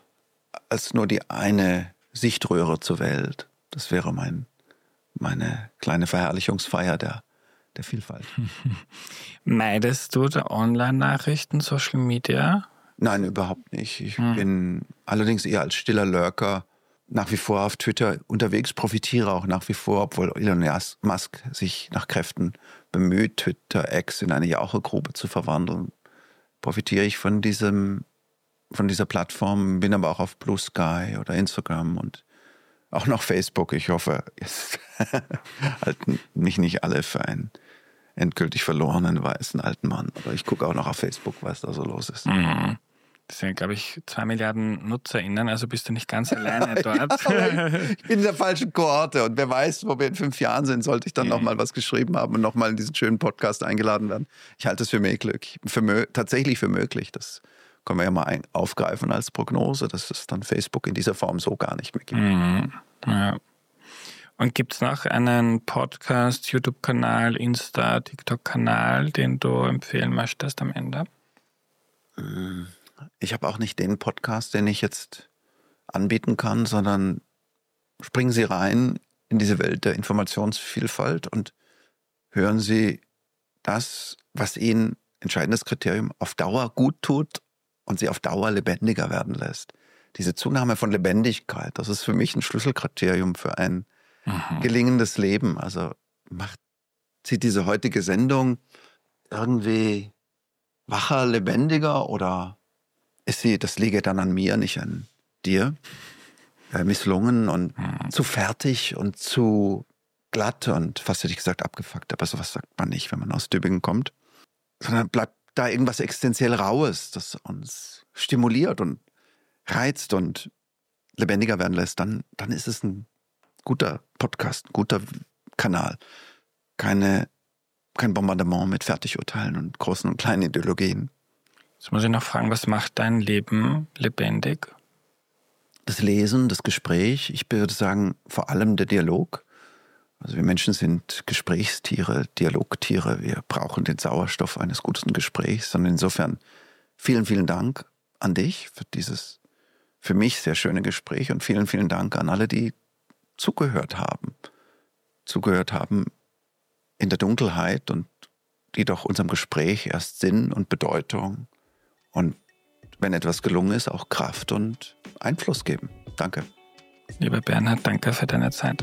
als nur die eine Sichtröhre zur Welt. Das wäre meine kleine Verherrlichungsfeier der Vielfalt. Meidest du da Online-Nachrichten, Social Media? Nein, überhaupt nicht. Ich bin allerdings eher als stiller Lurker nach wie vor auf Twitter unterwegs, profitiere auch nach wie vor, obwohl Elon Musk sich nach Kräften bemüht, Twitter X in eine Jauchegrube zu verwandeln, profitiere ich von dieser Plattform, bin aber auch auf Blue Sky oder Instagram und auch noch Facebook. Ich hoffe, jetzt halten mich nicht alle für einen endgültig verlorenen weißen alten Mann. Aber ich gucke auch noch auf Facebook, was da so los ist. Mhm. Das sind, glaube ich, 2 Milliarden NutzerInnen, also bist du nicht ganz alleine dort. Ich bin in der falschen Kohorte und wer weiß, wo wir in 5 Jahren sind, sollte ich dann nochmal was geschrieben haben und nochmal in diesen schönen Podcast eingeladen werden. Ich halte es für möglich, tatsächlich für möglich. Das können wir ja mal aufgreifen als Prognose, dass es dann Facebook in dieser Form so gar nicht mehr gibt. Mhm. Ja. Und gibt es noch einen Podcast, YouTube-Kanal, Insta, TikTok-Kanal, den du empfehlen möchtest am Ende? Ich habe auch nicht den Podcast, den ich jetzt anbieten kann, sondern springen Sie rein in diese Welt der Informationsvielfalt und hören Sie das, was Ihnen, entscheidendes Kriterium, auf Dauer gut tut und Sie auf Dauer lebendiger werden lässt. Diese Zunahme von Lebendigkeit, das ist für mich ein Schlüsselkriterium für ein gelingendes Leben. Also macht Sie diese heutige Sendung irgendwie wacher, lebendiger oder ist sie, das liege dann an mir, nicht an dir, misslungen und zu fertig und zu glatt und fast hätte ich gesagt abgefuckt, aber sowas sagt man nicht, wenn man aus Tübingen kommt, sondern bleibt da irgendwas existenziell Raues, das uns stimuliert und reizt und lebendiger werden lässt, dann ist es ein guter Podcast, ein guter Kanal. Kein Bombardement mit Fertigurteilen und großen und kleinen Ideologien. Jetzt muss ich noch fragen, was macht dein Leben lebendig? Das Lesen, das Gespräch, ich würde sagen, vor allem der Dialog. Also wir Menschen sind Gesprächstiere, Dialogtiere. Wir brauchen den Sauerstoff eines guten Gesprächs. Und insofern vielen, vielen Dank an dich für dieses für mich sehr schöne Gespräch und vielen, vielen Dank an alle, die zugehört haben in der Dunkelheit und die doch unserem Gespräch erst Sinn und Bedeutung und wenn etwas gelungen ist, auch Kraft und Einfluss geben. Danke. Lieber Bernhard, danke für deine Zeit.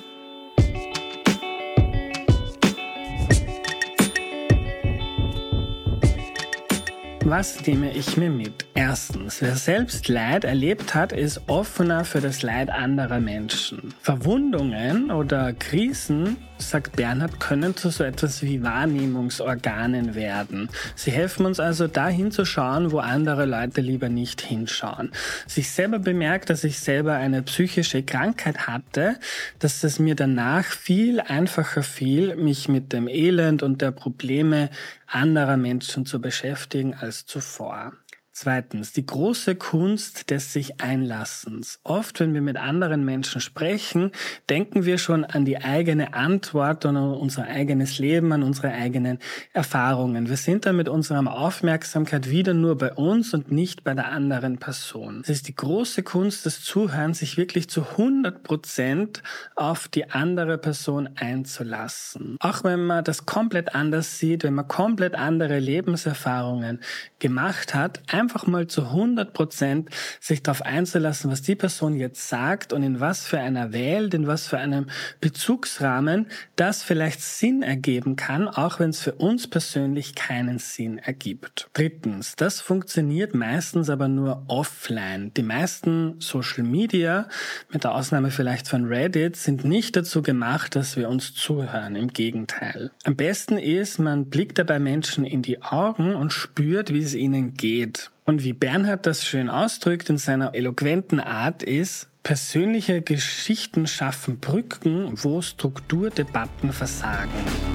Was nehme ich mir mit? Erstens, wer selbst Leid erlebt hat, ist offener für das Leid anderer Menschen. Verwundungen oder Krisen, sagt Bernhard, können zu so etwas wie Wahrnehmungsorganen werden. Sie helfen uns also dahin zu schauen, wo andere Leute lieber nicht hinschauen. Sich selber bemerkt, dass ich selber eine psychische Krankheit hatte, dass es mir danach viel einfacher fiel, mich mit dem Elend und der Probleme anderer Menschen zu beschäftigen als zuvor. Zweitens, die große Kunst des sich Einlassens. Oft, wenn wir mit anderen Menschen sprechen, denken wir schon an die eigene Antwort und an unser eigenes Leben, an unsere eigenen Erfahrungen. Wir sind dann mit unserer Aufmerksamkeit wieder nur bei uns und nicht bei der anderen Person. Es ist die große Kunst des Zuhörens, sich wirklich zu 100% auf die andere Person einzulassen. Auch wenn man das komplett anders sieht, wenn man komplett andere Lebenserfahrungen gemacht hat, einfach mal zu 100% sich darauf einzulassen, was die Person jetzt sagt und in was für einer Welt, in was für einem Bezugsrahmen das vielleicht Sinn ergeben kann, auch wenn es für uns persönlich keinen Sinn ergibt. Drittens, das funktioniert meistens aber nur offline. Die meisten Social Media, mit der Ausnahme vielleicht von Reddit, sind nicht dazu gemacht, dass wir uns zuhören. Im Gegenteil. Am besten ist, man blickt dabei Menschen in die Augen und spürt, wie es ihnen geht. Und wie Bernhard das schön ausdrückt in seiner eloquenten Art ist, persönliche Geschichten schaffen Brücken, wo Strukturdebatten versagen.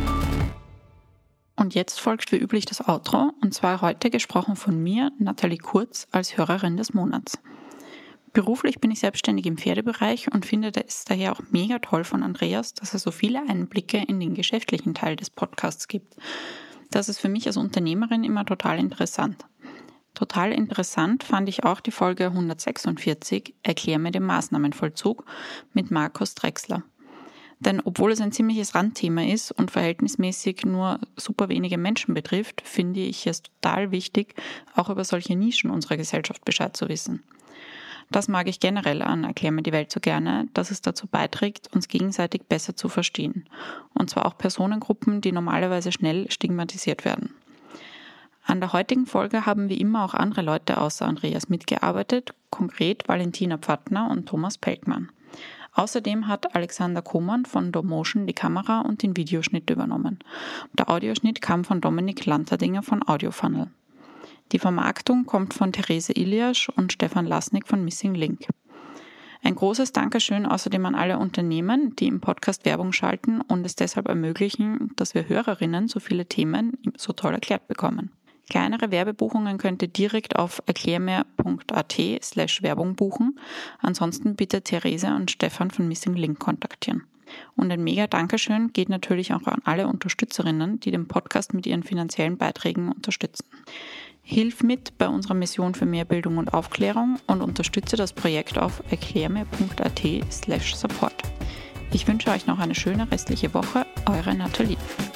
Und jetzt folgt wie üblich das Outro, und zwar heute gesprochen von mir, Nathalie Kurz, als Hörerin des Monats. Beruflich bin ich selbstständig im Pferdebereich und finde es daher auch mega toll von Andreas, dass er so viele Einblicke in den geschäftlichen Teil des Podcasts gibt. Das ist für mich als Unternehmerin immer total interessant. Total interessant fand ich auch die Folge 146, Erklär mir den Maßnahmenvollzug, mit Markus Drechsler. Denn obwohl es ein ziemliches Randthema ist und verhältnismäßig nur super wenige Menschen betrifft, finde ich es total wichtig, auch über solche Nischen unserer Gesellschaft Bescheid zu wissen. Das mag ich generell an Erklär mir die Welt so gerne, dass es dazu beiträgt, uns gegenseitig besser zu verstehen. Und zwar auch Personengruppen, die normalerweise schnell stigmatisiert werden. An der heutigen Folge haben wie immer auch andere Leute außer Andreas mitgearbeitet, konkret Valentina Pfattner und Thomas Pelkmann. Außerdem hat Alexander Koman von Domotion die Kamera und den Videoschnitt übernommen. Der Audioschnitt kam von Dominik Lanterdinger von Audiofunnel. Die Vermarktung kommt von Therese Iliasch und Stefan Lasnik von Missing Link. Ein großes Dankeschön außerdem an alle Unternehmen, die im Podcast Werbung schalten und es deshalb ermöglichen, dass wir Hörerinnen so viele Themen so toll erklärt bekommen. Kleinere Werbebuchungen könnt ihr direkt auf erklärmir.at/Werbung buchen. Ansonsten bitte Therese und Stefan von Missing Link kontaktieren. Und ein mega Dankeschön geht natürlich auch an alle Unterstützerinnen, die den Podcast mit ihren finanziellen Beiträgen unterstützen. Hilf mit bei unserer Mission für mehr Bildung und Aufklärung und unterstütze das Projekt auf erklärmir.at/support. Ich wünsche euch noch eine schöne restliche Woche. Eure Nathalie.